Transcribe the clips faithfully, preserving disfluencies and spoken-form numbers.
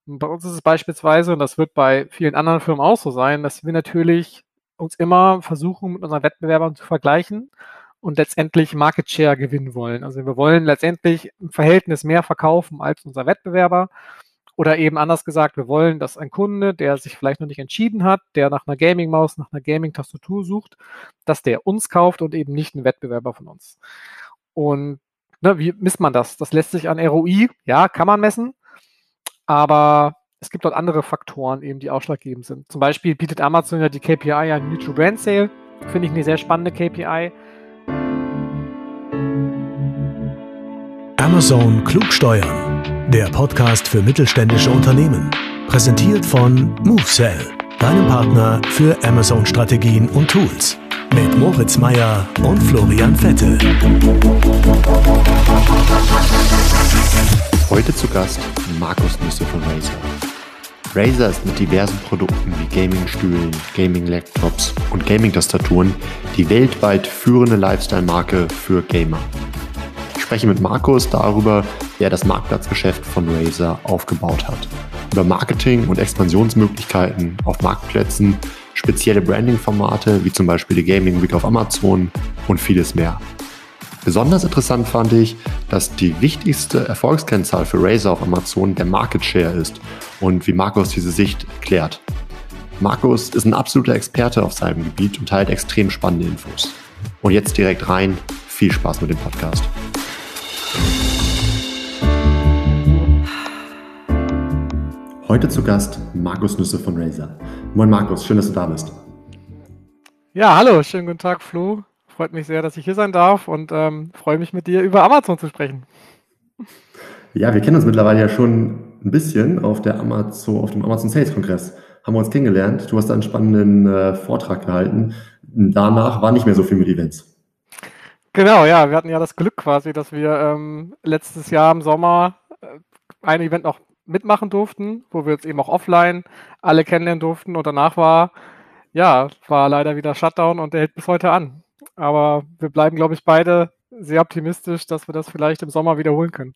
Und bei uns ist es beispielsweise, und das wird bei vielen anderen Firmen auch so sein, dass wir natürlich uns immer versuchen, mit unseren Wettbewerbern zu vergleichen und letztendlich Market Share gewinnen wollen. Also wir wollen letztendlich im Verhältnis mehr verkaufen als unser Wettbewerber. Oder eben anders gesagt, wir wollen, dass ein Kunde, der sich vielleicht noch nicht entschieden hat, der nach einer Gaming-Maus, nach einer Gaming-Tastatur sucht, dass der uns kauft und eben nicht einen Wettbewerber von uns. Und ne, wie misst man das? Das lässt sich an R O I, ja, kann man messen, aber es gibt dort andere Faktoren, eben, die ausschlaggebend sind. Zum Beispiel bietet Amazon ja die K P I an Neutral Brand Sale. Finde ich eine sehr spannende K P I. Amazon klug steuern. Der Podcast für mittelständische Unternehmen. Präsentiert von MoveSell, deinem Partner für Amazon-Strategien und Tools. Mit Moritz Meyer und Florian Vettel. Heute zu Gast Markus Nüsse von Razer. Razer ist mit diversen Produkten wie Gaming-Stühlen, Gaming-Laptops und Gaming-Tastaturen die weltweit führende Lifestyle-Marke für Gamer. Ich spreche mit Markus darüber, wie er das Marktplatzgeschäft von Razer aufgebaut hat. Über Marketing und Expansionsmöglichkeiten auf Marktplätzen, spezielle Branding-Formate wie zum Beispiel die Gaming Week auf Amazon und vieles mehr. Besonders interessant fand ich, dass die wichtigste Erfolgskennzahl für Razer auf Amazon der Market Share ist und wie Markus diese Sicht erklärt. Markus ist ein absoluter Experte auf seinem Gebiet und teilt extrem spannende Infos. Und jetzt direkt rein, viel Spaß mit dem Podcast. Heute zu Gast Markus Nüsse von Razer. Moin Markus, schön, dass du da bist. Ja, hallo, schönen guten Tag, Flo. Freut mich sehr, dass ich hier sein darf und ähm, freue mich mit dir über Amazon zu sprechen. Ja, wir kennen uns mittlerweile ja schon ein bisschen auf der Amazon, auf dem Amazon Sales Kongress. Haben wir uns kennengelernt. Du hast da einen spannenden äh, Vortrag gehalten. Danach war nicht mehr so viel mit Events. Genau, ja, wir hatten ja das Glück quasi, dass wir ähm, letztes Jahr im Sommer äh, ein Event noch mitmachen durften, wo wir jetzt eben auch offline alle kennenlernen durften und danach war, ja, war leider wieder Shutdown und der hält bis heute an. Aber wir bleiben, glaube ich, beide sehr optimistisch, dass wir das vielleicht im Sommer wiederholen können.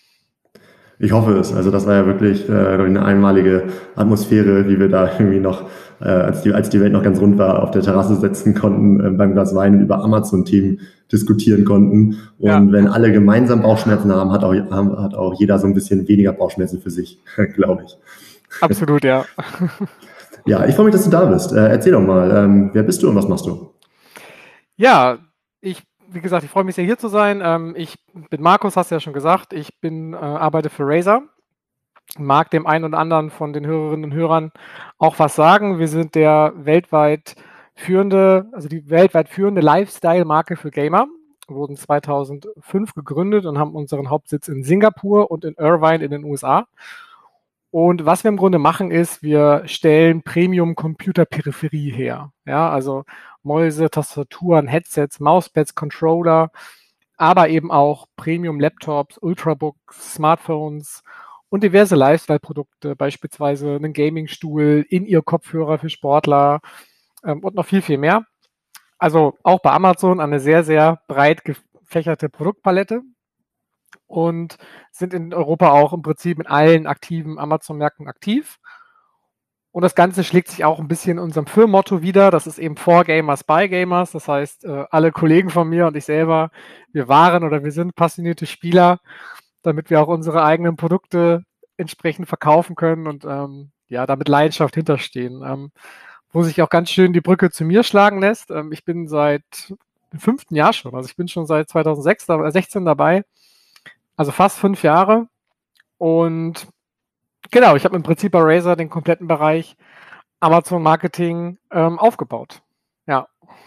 Ich hoffe es. Also das war ja wirklich äh, eine einmalige Atmosphäre, wie wir da irgendwie noch, äh, als, die, als die Welt noch ganz rund war, auf der Terrasse sitzen konnten, äh, beim Glas Wein und über Amazon-Team diskutieren konnten. Und ja, wenn alle gemeinsam Bauchschmerzen haben, hat auch, haben, hat auch jeder so ein bisschen weniger Bauchschmerzen für sich, glaube ich. Absolut, ja. Ja, ich freue mich, dass du da bist. Äh, erzähl doch mal, ähm, wer bist du und was machst du? Ja, ich, wie gesagt, ich freue mich sehr, hier zu sein. Ähm, ich bin Markus, hast du ja schon gesagt. Ich bin, äh, arbeite für Razer. Mag dem einen oder anderen von den Hörerinnen und Hörern auch was sagen. Wir sind der weltweit führende, also die weltweit führende Lifestyle-Marke für Gamer. Wir wurden zweitausendfünf gegründet und haben unseren Hauptsitz in Singapur und in Irvine in den U S A. Und was wir im Grunde machen ist, wir stellen Premium-Computer-Peripherie her. Ja, also Mäuse, Tastaturen, Headsets, Mauspads, Controller, aber eben auch Premium-Laptops, Ultrabooks, Smartphones und diverse Lifestyle-Produkte, beispielsweise einen Gaming-Stuhl, In-Ear-Kopfhörer für Sportler ähm, und noch viel, viel mehr. Also auch bei Amazon eine sehr, sehr breit gefächerte Produktpalette. Und sind in Europa auch im Prinzip mit allen aktiven Amazon-Märkten aktiv. Und das Ganze schlägt sich auch ein bisschen in unserem Firmenmotto wieder. Das ist eben For Gamers, by Gamers. Das heißt, alle Kollegen von mir und ich selber, wir waren oder wir sind passionierte Spieler, damit wir auch unsere eigenen Produkte entsprechend verkaufen können und ähm, ja, da mit Leidenschaft hinterstehen. Ähm, wo sich auch ganz schön die Brücke zu mir schlagen lässt. Ähm, ich bin seit dem fünften Jahr schon, also ich bin schon seit zweitausendsechzehn dabei. Also fast fünf Jahre und genau, ich habe im Prinzip bei Razer den kompletten Bereich Amazon Marketing ähm, aufgebaut. Ja.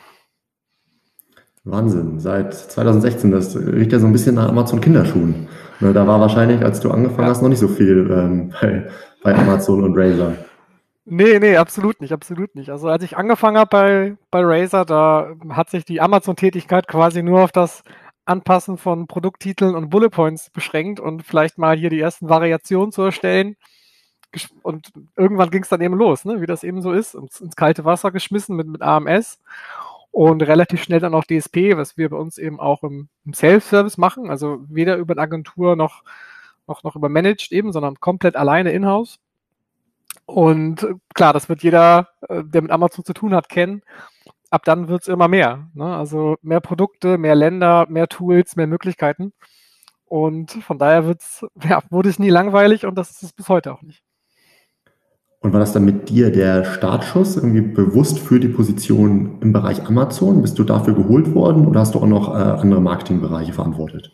Wahnsinn, seit zweitausendsechzehn, das riecht ja so ein bisschen nach Amazon Kinderschuhen. Da war wahrscheinlich, als du angefangen hast, noch nicht so viel ähm, bei, bei Amazon und Razer. Nee, nee, absolut nicht, absolut nicht. Also als ich angefangen habe bei, bei Razer, da hat sich die Amazon-Tätigkeit quasi nur auf das Anpassen von Produkttiteln und Bullet Points beschränkt und vielleicht mal hier die ersten Variationen zu erstellen. Und irgendwann ging es dann eben los, ne? Wie das eben so ist, ins, ins kalte Wasser geschmissen mit, mit A M S und relativ schnell dann auch D S P, was wir bei uns eben auch im, im Self-Service machen, also weder über eine Agentur noch, noch, noch über Managed eben, sondern komplett alleine in-house. Und klar, das wird jeder, der mit Amazon zu tun hat, kennen. Ab dann wird es immer mehr. Ne? Also mehr Produkte, mehr Länder, mehr Tools, mehr Möglichkeiten. Und von daher wird's, ja, wurde es nie langweilig und das ist es bis heute auch nicht. Und war das dann mit dir der Startschuss, irgendwie bewusst für die Position im Bereich Amazon? Bist du dafür geholt worden oder hast du auch noch äh, andere Marketingbereiche verantwortet?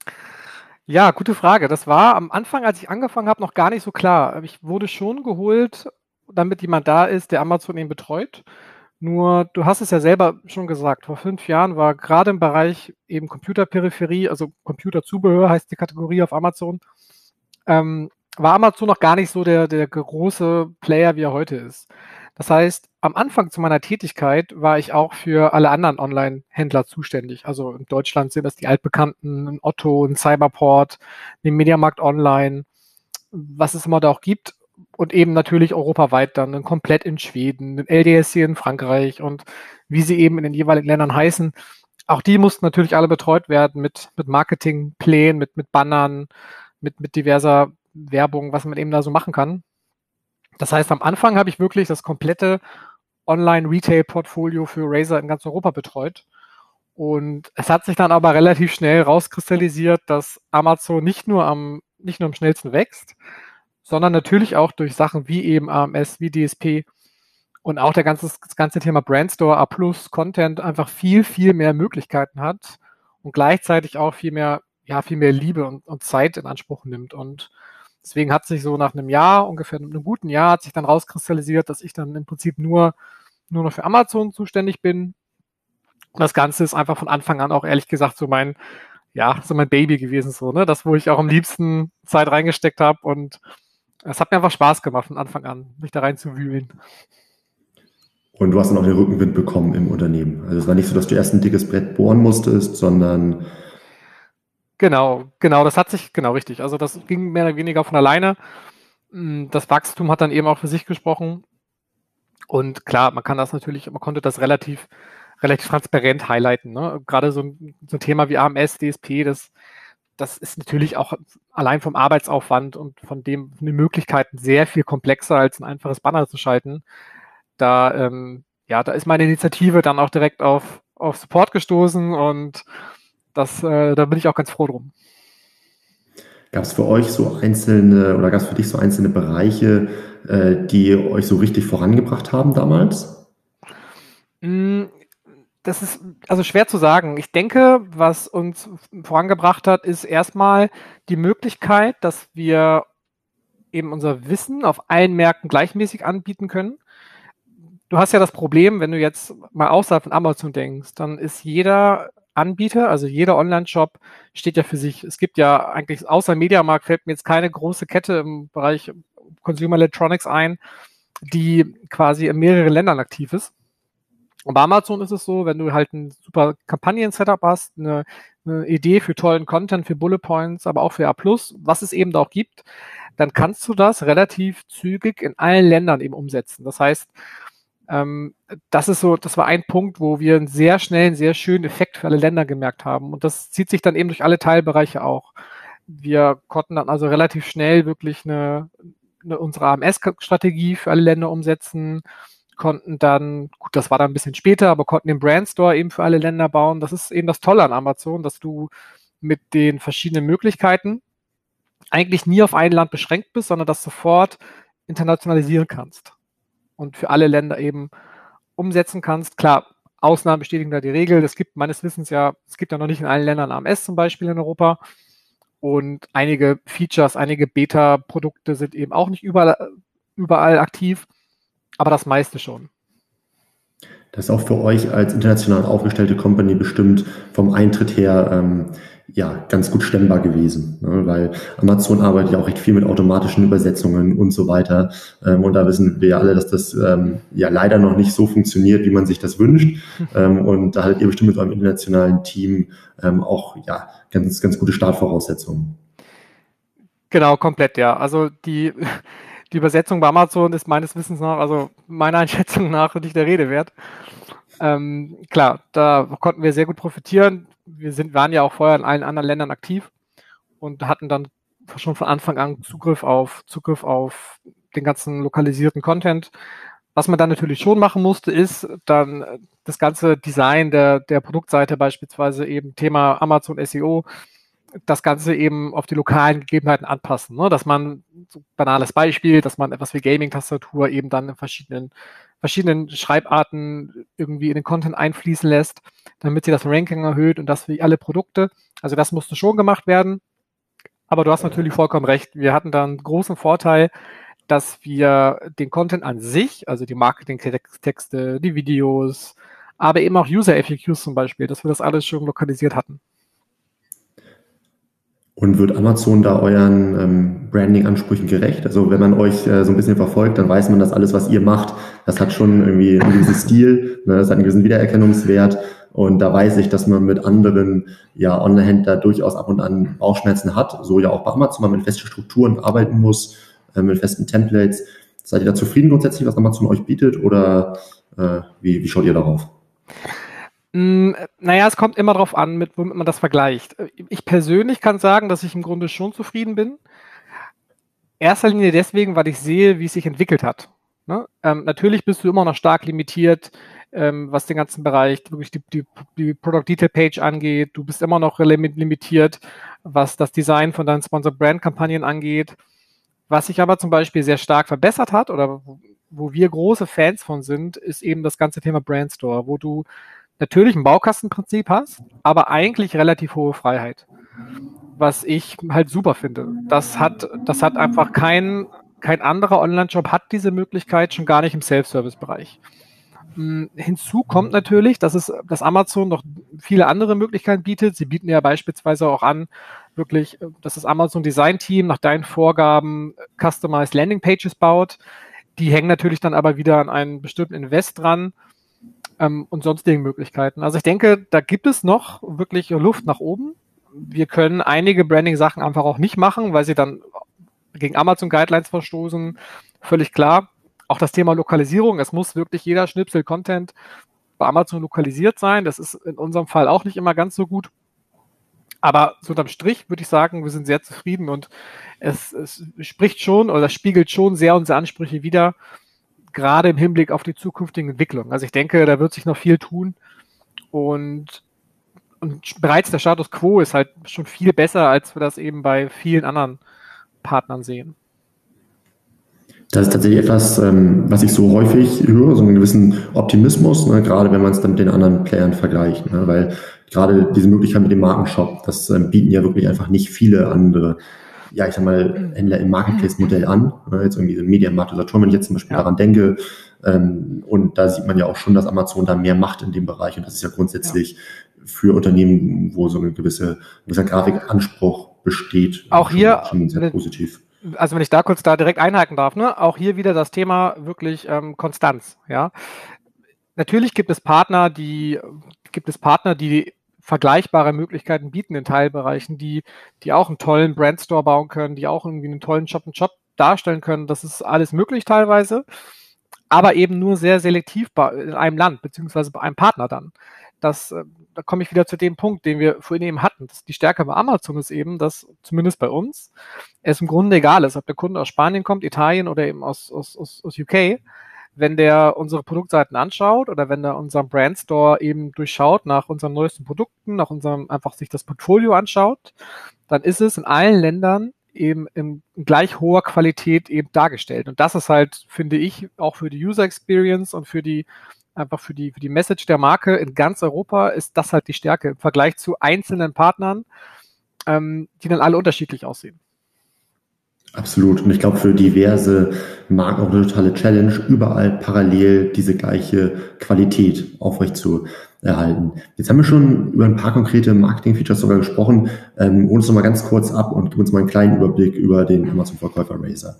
Ja, gute Frage. Das war am Anfang, als ich angefangen habe, noch gar nicht so klar. Ich wurde schon geholt, damit jemand da ist, der Amazon eben betreut. Nur, du hast es ja selber schon gesagt, vor fünf Jahren war gerade im Bereich eben Computerperipherie, also Computerzubehör heißt die Kategorie auf Amazon, ähm, war Amazon noch gar nicht so der, der große Player, wie er heute ist. Das heißt, am Anfang zu meiner Tätigkeit war ich auch für alle anderen Online-Händler zuständig. Also in Deutschland sind das die altbekannten, ein Otto, ein Cyberport, den Mediamarkt Online, was es immer da auch gibt. Und eben natürlich europaweit dann, ein Komplett in Schweden, ein L D S C in Frankreich und wie sie eben in den jeweiligen Ländern heißen. Auch die mussten natürlich alle betreut werden mit, mit Marketingplänen, mit, mit Bannern, mit, mit diverser Werbung, was man eben da so machen kann. Das heißt, am Anfang habe ich wirklich das komplette Online-Retail-Portfolio für Razer in ganz Europa betreut. Und es hat sich dann aber relativ schnell rauskristallisiert, dass Amazon nicht nur am, nicht nur am schnellsten wächst, sondern natürlich auch durch Sachen wie eben A M S, wie D S P und auch der ganze, das ganze Thema Brandstore, A plus, Content einfach viel, viel mehr Möglichkeiten hat und gleichzeitig auch viel mehr, ja, viel mehr Liebe und, und Zeit in Anspruch nimmt. Und deswegen hat sich so nach einem Jahr, ungefähr einem guten Jahr, hat sich dann rauskristallisiert, dass ich dann im Prinzip nur, nur noch für Amazon zuständig bin. Und das Ganze ist einfach von Anfang an auch ehrlich gesagt so mein, ja, so mein Baby gewesen, so, ne, das, wo ich auch am liebsten Zeit reingesteckt habe und es hat mir einfach Spaß gemacht von Anfang an, mich da rein zu wühlen. Und du hast dann auch den Rückenwind bekommen im Unternehmen. Also es war nicht so, dass du erst ein dickes Brett bohren musstest, sondern... Genau, genau, das hat sich, genau richtig. Also das ging mehr oder weniger von alleine. Das Wachstum hat dann eben auch für sich gesprochen. Und klar, man kann das natürlich, man konnte das relativ, relativ transparent highlighten. Ne? Gerade so ein, so ein Thema wie A M S, D S P, das das ist natürlich auch allein vom Arbeitsaufwand und von dem von den Möglichkeiten sehr viel komplexer als ein einfaches Banner zu schalten. Da, ähm, ja, da ist meine Initiative dann auch direkt auf, auf Support gestoßen und das, äh, da bin ich auch ganz froh drum. Gab es für euch so einzelne oder gab es für dich so einzelne Bereiche, äh, die euch so richtig vorangebracht haben damals? Mm, Das ist also schwer zu sagen. Ich denke, was uns vorangebracht hat, ist erstmal die Möglichkeit, dass wir eben unser Wissen auf allen Märkten gleichmäßig anbieten können. Du hast ja das Problem, wenn du jetzt mal außerhalb von Amazon denkst, dann ist jeder Anbieter, also jeder Online-Shop steht ja für sich. Es gibt ja eigentlich, außer Mediamarkt fällt mir jetzt keine große Kette im Bereich Consumer Electronics ein, die quasi in mehreren Ländern aktiv ist. Und bei Amazon ist es so, wenn du halt ein super Kampagnen-Setup hast, eine, eine Idee für tollen Content, für Bullet Points, aber auch für A plus, was es eben da auch gibt, dann kannst du das relativ zügig in allen Ländern eben umsetzen. Das heißt, ähm, das ist so, das war ein Punkt, wo wir einen sehr schnellen, sehr schönen Effekt für alle Länder gemerkt haben. Und das zieht sich dann eben durch alle Teilbereiche auch. Wir konnten dann also relativ schnell wirklich eine, eine unsere A M S-Strategie für alle Länder umsetzen, konnten dann, gut, das war dann ein bisschen später, aber konnten den Brandstore eben für alle Länder bauen. Das ist eben das Tolle an Amazon, dass du mit den verschiedenen Möglichkeiten eigentlich nie auf ein Land beschränkt bist, sondern das sofort internationalisieren kannst und für alle Länder eben umsetzen kannst. Klar, Ausnahmen bestätigen da die Regel. Es gibt meines Wissens ja, es gibt ja noch nicht in allen Ländern A M S zum Beispiel in Europa und einige Features, einige Beta-Produkte sind eben auch nicht überall, überall aktiv. Aber das meiste schon. Das ist auch für euch als international aufgestellte Company bestimmt vom Eintritt her ähm, ja ganz gut stemmbar gewesen, ne? Weil Amazon arbeitet ja auch recht viel mit automatischen Übersetzungen und so weiter. Ähm, und da wissen wir ja alle, dass das ähm, ja leider noch nicht so funktioniert, wie man sich das wünscht. ähm, und da hattet ihr bestimmt mit eurem internationalen Team ähm, auch ja ganz, ganz gute Startvoraussetzungen. Genau, komplett, ja. Also die Die Übersetzung bei Amazon ist meines Wissens nach, also meiner Einschätzung nach, nicht der Rede wert. Ähm, klar, da konnten wir sehr gut profitieren. Wir sind, waren ja auch vorher in allen anderen Ländern aktiv und hatten dann schon von Anfang an Zugriff auf, Zugriff auf den ganzen lokalisierten Content. Was man dann natürlich schon machen musste, ist dann das ganze Design der, der Produktseite, beispielsweise eben Thema Amazon S E O, das Ganze eben auf die lokalen Gegebenheiten anpassen. Ne? Dass man, so ein banales Beispiel, dass man etwas wie Gaming-Tastatur eben dann in verschiedenen, verschiedenen Schreibarten irgendwie in den Content einfließen lässt, damit sie das Ranking erhöht und das für alle Produkte. Also das musste schon gemacht werden. Aber du hast natürlich vollkommen recht. Wir hatten da einen großen Vorteil, dass wir den Content an sich, also die Marketing-Texte, die Videos, aber eben auch User-F A Qs zum Beispiel, dass wir das alles schon lokalisiert hatten. Und wird Amazon da euren ähm, Branding-Ansprüchen gerecht? Also wenn man euch äh, so ein bisschen verfolgt, dann weiß man, dass alles, was ihr macht, das hat schon irgendwie einen gewissen Stil, ne, das hat einen gewissen Wiedererkennungswert. Und da weiß ich, dass man mit anderen ja, Online-Händlern durchaus ab und an Bauchschmerzen hat. So ja auch bei Amazon, weil man mit festen Strukturen arbeiten muss, äh, mit festen Templates. Seid ihr da zufrieden grundsätzlich, was Amazon euch bietet? Oder äh, wie, wie schaut ihr darauf? Naja, es kommt immer darauf an, mit womit man das vergleicht. Ich persönlich kann sagen, dass ich im Grunde schon zufrieden bin. In erster Linie deswegen, weil ich sehe, wie es sich entwickelt hat. Ne? Ähm, natürlich bist du immer noch stark limitiert, ähm, was den ganzen Bereich, wirklich die, die, die Product Detail Page angeht. Du bist immer noch limitiert, was das Design von deinen Sponsored Brand Kampagnen angeht. Was sich aber zum Beispiel sehr stark verbessert hat oder wo, wo wir große Fans von sind, ist eben das ganze Thema Brand Store, wo du natürlich ein Baukastenprinzip hast, aber eigentlich relativ hohe Freiheit. Was ich halt super finde. Das hat, das hat einfach kein, kein anderer Online-Shop hat diese Möglichkeit, schon gar nicht im Self-Service-Bereich. Hm, hinzu kommt natürlich, dass es, dass Amazon noch viele andere Möglichkeiten bietet. Sie bieten ja beispielsweise auch an, wirklich, dass das Amazon Design Team nach deinen Vorgaben Customized Landing Pages baut. Die hängen natürlich dann aber wieder an einen bestimmten Invest dran. Ähm, und sonstigen Möglichkeiten. Also ich denke, da gibt es noch wirklich Luft nach oben. Wir können einige Branding-Sachen einfach auch nicht machen, weil sie dann gegen Amazon-Guidelines verstoßen. Völlig klar. Auch das Thema Lokalisierung. Es muss wirklich jeder Schnipsel Content bei Amazon lokalisiert sein. Das ist in unserem Fall auch nicht immer ganz so gut. Aber so unterm Strich würde ich sagen, wir sind sehr zufrieden und es, es spricht schon oder spiegelt schon sehr unsere Ansprüche wider, gerade im Hinblick auf die zukünftigen Entwicklungen. Also ich denke, da wird sich noch viel tun und, und bereits der Status Quo ist halt schon viel besser, als wir das eben bei vielen anderen Partnern sehen. Das ist tatsächlich etwas, ähm, was ich so häufig höre, so einen gewissen Optimismus, ne, gerade wenn man es dann mit den anderen Playern vergleicht, ne, weil gerade diese Möglichkeit mit dem Markenshop, das ähm, bieten ja wirklich einfach nicht viele andere, ja, ich sag mal, Händler im Marketplace-Modell an. Ne, jetzt irgendwie so Mediamarkt oder Saturn, wenn ich jetzt zum Beispiel ja. daran denke. Ähm, und da sieht man ja auch schon, dass Amazon da mehr macht in dem Bereich. Und das ist ja grundsätzlich ja. für Unternehmen, wo so eine gewisse, ein gewisser Grafikanspruch besteht. Auch schon, hier schon sehr positiv. Also wenn ich da kurz da direkt einhaken darf, ne, auch hier wieder das Thema wirklich ähm, Konstanz, ja. Natürlich gibt es Partner, die gibt es Partner, die vergleichbare Möglichkeiten bieten in Teilbereichen, die die auch einen tollen Brandstore bauen können, die auch irgendwie einen tollen Shop-and-Shop darstellen können. Das ist alles möglich teilweise, aber eben nur sehr selektiv bei, in einem Land beziehungsweise bei einem Partner dann. Das, da komme ich wieder zu dem Punkt, den wir vorhin eben hatten. Das, die Stärke bei Amazon ist eben, dass zumindest bei uns es im Grunde egal ist, ob der Kunde aus Spanien kommt, Italien oder eben aus, aus, aus, aus U K. Wenn der unsere Produktseiten anschaut oder wenn der unseren Brandstore eben durchschaut nach unseren neuesten Produkten, nach unserem, einfach sich das Portfolio anschaut, dann ist es in allen Ländern eben in gleich hoher Qualität eben dargestellt. Und das ist halt, finde ich, auch für die User Experience und für die einfach für die, für die Message der Marke in ganz Europa ist das halt die Stärke im Vergleich zu einzelnen Partnern, ähm, die dann alle unterschiedlich aussehen. Absolut. Und ich glaube, für diverse Marken auch eine totale Challenge, überall parallel diese gleiche Qualität aufrecht zu erhalten. Jetzt haben wir schon über ein paar konkrete Marketing-Features sogar gesprochen. Ähm, hol uns noch mal ganz kurz ab und gib uns mal einen kleinen Überblick über den Amazon-Verkäufer Razer.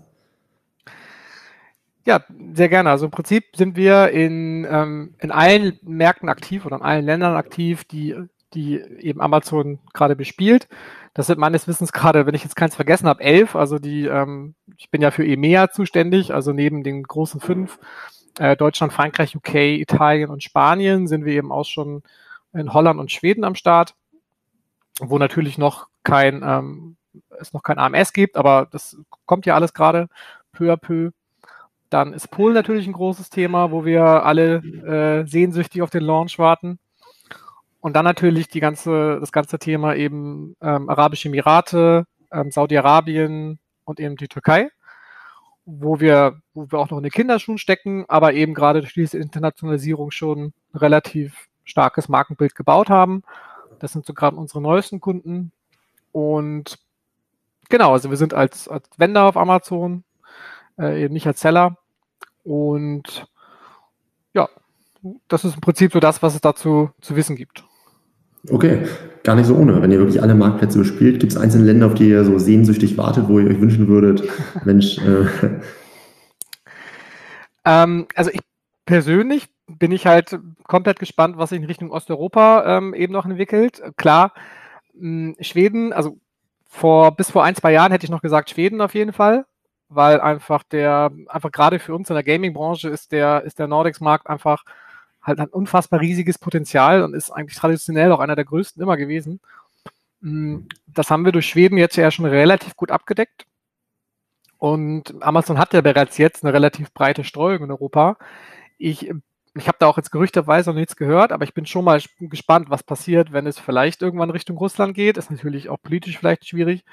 Ja, sehr gerne. Also im Prinzip sind wir in, ähm, in allen Märkten aktiv oder in allen Ländern aktiv, die, die eben Amazon gerade bespielt. Das sind meines Wissens gerade, wenn ich jetzt keins vergessen habe, elf. Also die, ähm, ich bin ja für E M E A zuständig, also neben den großen fünf, äh, Deutschland, Frankreich, U K, Italien und Spanien, sind wir eben auch schon in Holland und Schweden am Start, wo natürlich noch kein, ähm, es noch kein A M S gibt, aber das kommt ja alles gerade peu à peu. Dann ist Polen natürlich ein großes Thema, wo wir alle äh, sehnsüchtig auf den Launch warten. Und dann natürlich die ganze, das ganze Thema eben ähm, Arabische Emirate, ähm, Saudi-Arabien und eben die Türkei, wo wir, wo wir auch noch in den Kinderschuhen stecken, aber eben gerade durch diese Internationalisierung schon ein relativ starkes Markenbild gebaut haben. Das sind so gerade unsere neuesten Kunden. Und genau, also wir sind als, als Vendor auf Amazon, äh, eben nicht als Seller. Und ja, das ist im Prinzip so das, was es dazu zu wissen gibt. Okay, gar nicht so ohne. Wenn ihr wirklich alle Marktplätze bespielt, gibt es einzelne Länder, auf die ihr so sehnsüchtig wartet, wo ihr euch wünschen würdet, Mensch. Äh. Ähm, also ich persönlich bin ich halt komplett gespannt, was sich in Richtung Osteuropa ähm, eben noch entwickelt. Klar, mh, Schweden, also vor bis vor ein, zwei Jahren hätte ich noch gesagt Schweden auf jeden Fall, weil einfach der, einfach gerade für uns in der Gaming-Branche ist der, ist der Nordics-Markt einfach halt ein unfassbar riesiges Potenzial und ist eigentlich traditionell auch einer der größten immer gewesen. Das haben wir durch Schweden jetzt ja schon relativ gut abgedeckt. Und Amazon hat ja bereits jetzt eine relativ breite Streuung in Europa. Ich, ich habe da auch jetzt gerüchteweise noch nichts gehört, aber ich bin schon mal gespannt, was passiert, wenn es vielleicht irgendwann Richtung Russland geht. Ist natürlich auch politisch vielleicht schwierig.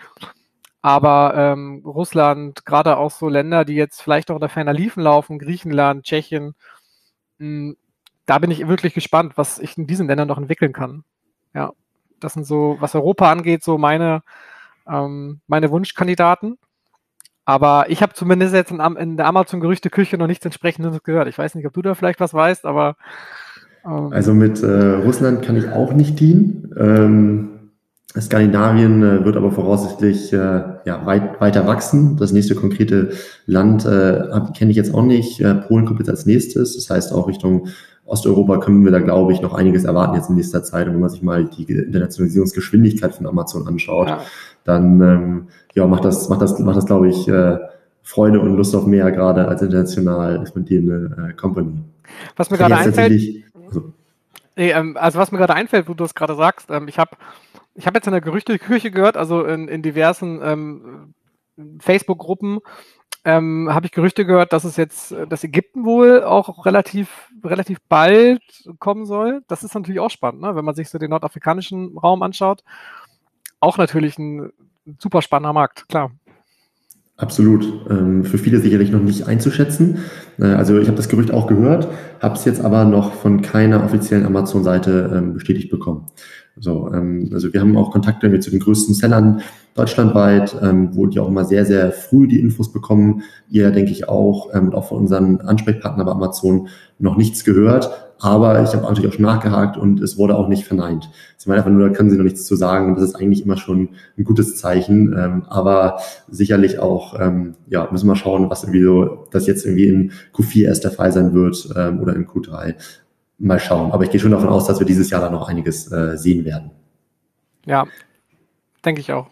Aber ähm, Russland, gerade auch so Länder, die jetzt vielleicht auch in der ferner Liefen laufen, Griechenland, Tschechien, mh, da bin ich wirklich gespannt, was ich in diesen Ländern noch entwickeln kann. Ja, das sind so, was Europa angeht, so meine, ähm, meine Wunschkandidaten. Aber ich habe zumindest jetzt in, in der Amazon-Gerüchteküche noch nichts Entsprechendes gehört. Ich weiß nicht, ob du da vielleicht was weißt, aber... Ähm also mit äh, Russland kann ich auch nicht dienen. Ähm, Skandinavien äh, wird aber voraussichtlich äh, ja, weit, weiter wachsen. Das nächste konkrete Land äh, kenne ich jetzt auch nicht. Äh, Polen kommt jetzt als nächstes. Das heißt, auch Richtung Osteuropa können wir da, glaube ich, noch einiges erwarten jetzt in nächster Zeit. Und wenn man sich mal die Internationalisierungsgeschwindigkeit von Amazon anschaut, ja. dann ähm, ja, macht das, macht das, macht das, glaube ich, äh, Freude und Lust auf mehr, gerade als international expandierende äh, Company. Was mir gerade einfällt, also, nee, ähm, also was mir gerade einfällt, wo du es gerade sagst, ähm, ich habe ich habe jetzt in der Gerüchteküche gehört, also in, in diversen ähm, Facebook-Gruppen, ähm, habe ich Gerüchte gehört, dass es jetzt, dass Ägypten wohl auch relativ, relativ bald kommen soll. Das ist natürlich auch spannend, ne? Wenn man sich so den nordafrikanischen Raum anschaut. Auch natürlich ein super spannender Markt, klar. Absolut. Ähm, für viele sicherlich noch nicht einzuschätzen. Äh, also ich habe das Gerücht auch gehört, habe es jetzt aber noch von keiner offiziellen Amazon-Seite ähm, bestätigt bekommen. So, ähm, also wir haben auch Kontakte mit zu den größten Sellern deutschlandweit, ähm, wo die auch immer sehr, sehr früh die Infos bekommen. Ihr, denke ich, auch, ähm, und auch von unseren Ansprechpartnern bei Amazon noch nichts gehört. Aber ich habe natürlich auch schon nachgehakt und es wurde auch nicht verneint. Sie meinen einfach nur, da können Sie noch nichts zu sagen und das ist eigentlich immer schon ein gutes Zeichen. Ähm, aber sicherlich auch, ähm, ja, müssen wir schauen, was irgendwie so, das jetzt irgendwie in Q vier erst der Fall sein wird ähm, oder in Q drei. Mal schauen. Aber ich gehe schon davon aus, dass wir dieses Jahr da noch einiges äh, sehen werden. Ja, denke ich auch.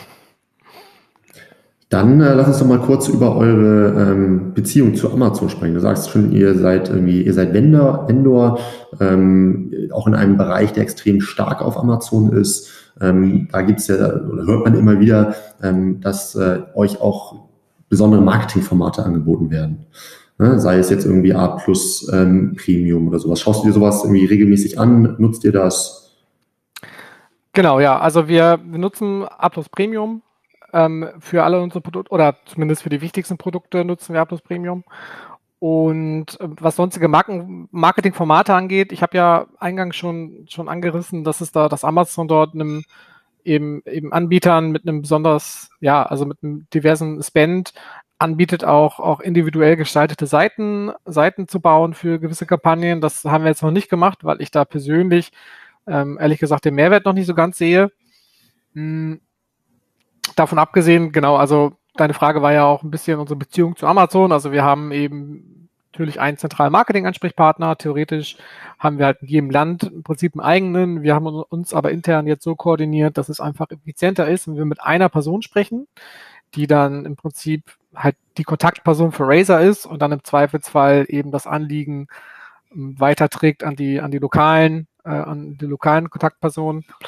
Dann äh, lass uns doch mal kurz über eure ähm, Beziehung zu Amazon sprechen. Du sagst schon, ihr seid irgendwie, ihr seid Vendor, Vendor ähm, auch in einem Bereich, der extrem stark auf Amazon ist. Ähm, da gibt's ja, oder hört man immer wieder, ähm, dass äh, euch auch besondere Marketingformate angeboten werden. Ne? Sei es jetzt irgendwie A plus ähm, Premium oder sowas. Schaust du dir sowas irgendwie regelmäßig an? Nutzt ihr das? Genau, ja. Also wir, wir nutzen A plus Premium. Für alle unsere Produkte, oder zumindest für die wichtigsten Produkte nutzen wir A plus Premium. Und was sonstige Marken, Marketingformate angeht, ich habe ja eingangs schon, schon angerissen, dass es da, dass Amazon dort einem, eben, eben Anbietern mit einem besonders, ja, also mit einem diversen Spend anbietet, auch, auch individuell gestaltete Seiten, Seiten zu bauen für gewisse Kampagnen. Das haben wir jetzt noch nicht gemacht, weil ich da persönlich, ähm, ehrlich gesagt, den Mehrwert noch nicht so ganz sehe. Hm. Davon abgesehen, genau, also deine Frage war ja auch ein bisschen unsere Beziehung zu Amazon. Also wir haben eben natürlich einen zentralen Marketing-Ansprechpartner. Theoretisch haben wir halt in jedem Land im Prinzip einen eigenen. Wir haben uns aber intern jetzt so koordiniert, dass es einfach effizienter ist, wenn wir mit einer Person sprechen, die dann im Prinzip halt die Kontaktperson für Razer ist und dann im Zweifelsfall eben das Anliegen weiterträgt an die, an die lokalen, äh, an die lokalen Kontaktpersonen.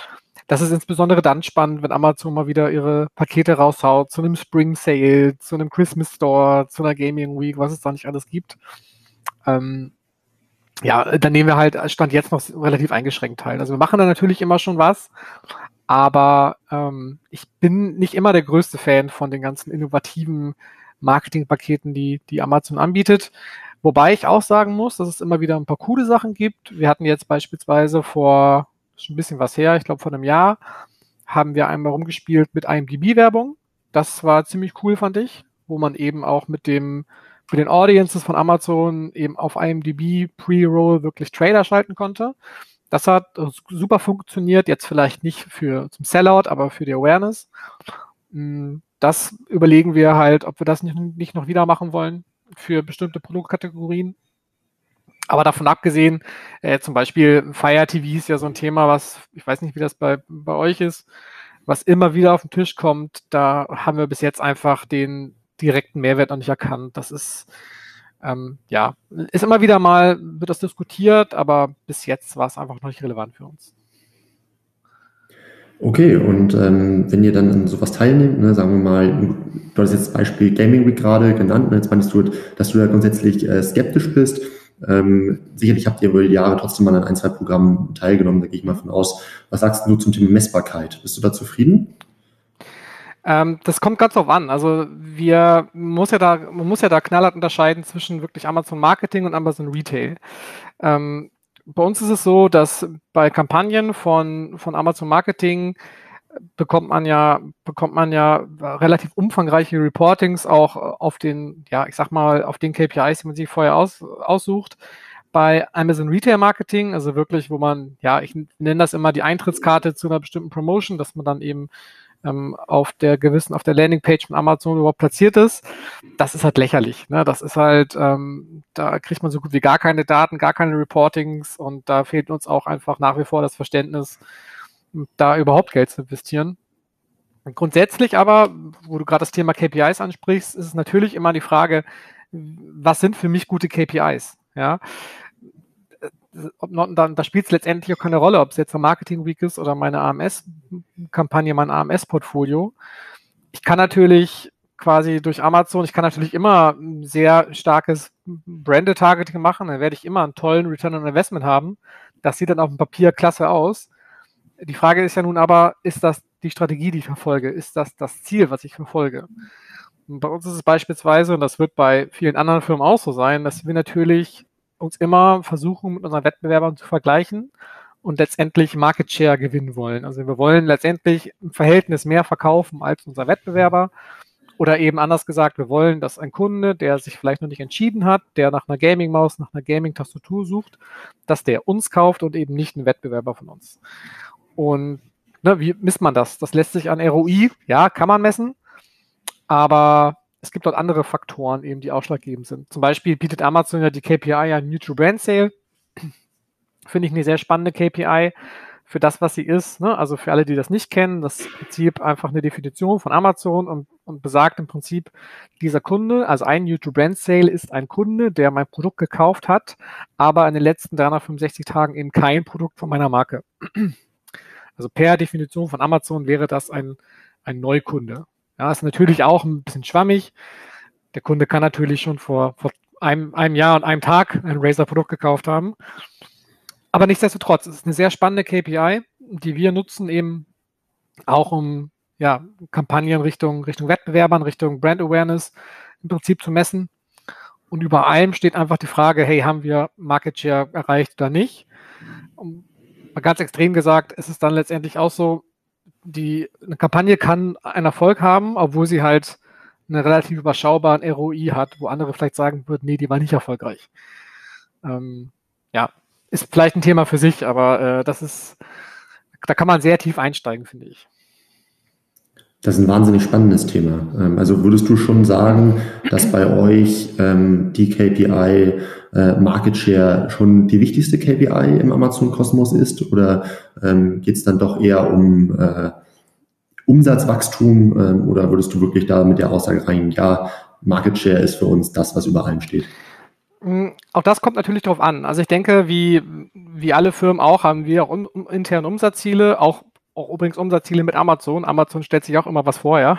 das ist insbesondere dann spannend, wenn Amazon mal wieder ihre Pakete raushaut, zu einem Spring Sale, zu einem Christmas Store, zu einer Gaming Week, was es da nicht alles gibt. Ähm, ja, dann nehmen wir halt Stand jetzt noch relativ eingeschränkt teil. Also wir machen da natürlich immer schon was, aber ähm, ich bin nicht immer der größte Fan von den ganzen innovativen Marketingpaketen, die, die Amazon anbietet. Wobei ich auch sagen muss, dass es immer wieder ein paar coole Sachen gibt. Wir hatten jetzt beispielsweise vor, schon ein bisschen was her, ich glaube vor einem Jahr, haben wir einmal rumgespielt mit I M D B-Werbung. Das war ziemlich cool, fand ich, wo man eben auch mit dem, mit den Audiences von Amazon eben auf I M D B Pre-Roll wirklich Trailer schalten konnte. Das hat super funktioniert, jetzt vielleicht nicht für zum Sellout, aber für die Awareness. Das überlegen wir halt, ob wir das nicht, nicht noch wieder machen wollen für bestimmte Produktkategorien. Aber davon abgesehen, äh, zum Beispiel Fire T V ist ja so ein Thema, was, ich weiß nicht, wie das bei, bei euch ist, was immer wieder auf den Tisch kommt. Da haben wir bis jetzt einfach den direkten Mehrwert noch nicht erkannt. Das ist, ähm, ja, ist immer wieder mal, wird das diskutiert, aber bis jetzt war es einfach noch nicht relevant für uns. Okay, und ähm, wenn ihr dann an sowas teilnehmt, ne, sagen wir mal, du hast jetzt das Beispiel Gaming Week gerade genannt, ne, jetzt meinst du, dass du da grundsätzlich äh, skeptisch bist. Ähm, sicherlich habt ihr über die Jahre trotzdem mal an ein, zwei Programmen teilgenommen, da gehe ich mal von aus. Was sagst du zum Thema Messbarkeit? Bist du da zufrieden? Ähm, das kommt ganz drauf an. Also wir muss ja da, man muss ja da knallhart unterscheiden zwischen wirklich Amazon Marketing und Amazon Retail. Ähm, Bei uns ist es so, dass bei Kampagnen von, von Amazon Marketing bekommt man ja, bekommt man ja relativ umfangreiche Reportings auch auf den, ja, ich sag mal, auf den K P Is, die man sich vorher aus, aussucht. Bei Amazon Retail Marketing, also wirklich, wo man, ja, ich nenne das immer die Eintrittskarte zu einer bestimmten Promotion, dass man dann eben ähm, auf der gewissen, auf der Landingpage von Amazon überhaupt platziert ist. Das ist halt lächerlich. Ne? Das ist halt, ähm, da kriegt man so gut wie gar keine Daten, gar keine Reportings und da fehlt uns auch einfach nach wie vor das Verständnis, da überhaupt Geld zu investieren. Und grundsätzlich aber, wo du gerade das Thema K P Is ansprichst, ist es natürlich immer die Frage, was sind für mich gute K P Is? Ja, ob, dann, da spielt es letztendlich auch keine Rolle, ob es jetzt eine Marketing Week ist oder meine A M S-Kampagne, mein A M S-Portfolio. Ich kann natürlich quasi durch Amazon, ich kann natürlich immer ein sehr starkes Branded Targeting machen, dann werde ich immer einen tollen Return on Investment haben. Das sieht dann auf dem Papier klasse aus. Die Frage ist ja nun aber, ist das die Strategie, die ich verfolge? Ist das das Ziel, was ich verfolge? Und bei uns ist es beispielsweise, und das wird bei vielen anderen Firmen auch so sein, dass wir natürlich uns immer versuchen, mit unseren Wettbewerbern zu vergleichen und letztendlich Market Share gewinnen wollen. Also wir wollen letztendlich im Verhältnis mehr verkaufen als unser Wettbewerber. Oder eben anders gesagt, wir wollen, dass ein Kunde, der sich vielleicht noch nicht entschieden hat, der nach einer Gaming-Maus, nach einer Gaming-Tastatur sucht, dass der uns kauft und eben nicht einen Wettbewerber von uns. Und ne, wie misst man das? Das lässt sich an R O I, ja, kann man messen, aber es gibt dort andere Faktoren eben, die ausschlaggebend sind. Zum Beispiel bietet Amazon ja die K P I an Neutral Brand Sale. Finde ich eine sehr spannende K P I für das, was sie ist. Ne? Also für alle, die das nicht kennen, das ist im Prinzip einfach eine Definition von Amazon und, und besagt im Prinzip, dieser Kunde, also ein Neutral Brand Sale ist ein Kunde, der mein Produkt gekauft hat, aber in den letzten dreihundertfünfundsechzig Tagen eben kein Produkt von meiner Marke. Also per Definition von Amazon wäre das ein, ein Neukunde. Ja, ist natürlich auch ein bisschen schwammig. Der Kunde kann natürlich schon vor, vor einem, einem Jahr und einem Tag ein Razer-Produkt gekauft haben. Aber nichtsdestotrotz, es ist eine sehr spannende K P I, die wir nutzen eben auch um ja, Kampagnen Richtung, Richtung Wettbewerbern, Richtung Brand Awareness im Prinzip zu messen. Und über allem steht einfach die Frage, hey, haben wir Market Share erreicht oder nicht? Und mal ganz extrem gesagt, ist es dann letztendlich auch so, die, eine Kampagne kann einen Erfolg haben, obwohl sie halt einen relativ überschaubaren R O I hat, wo andere vielleicht sagen würden, nee, die war nicht erfolgreich. Ähm, ja, ist vielleicht ein Thema für sich, aber äh, das ist, da kann man sehr tief einsteigen, finde ich. Das ist ein wahnsinnig spannendes Thema. Also würdest du schon sagen, dass bei euch ähm, die K P I äh, Market Share schon die wichtigste K P I im Amazon-Kosmos ist? Oder ähm, geht es dann doch eher um äh, Umsatzwachstum? Ähm, oder würdest du wirklich da mit der Aussage rein, ja, Market Share ist für uns das, was über allem steht? Auch das kommt natürlich darauf an. Also ich denke, wie, wie alle Firmen auch, haben wir auch um, um, interne Umsatzziele, auch auch übrigens Umsatzziele mit Amazon. Amazon stellt sich auch immer was vor, ja.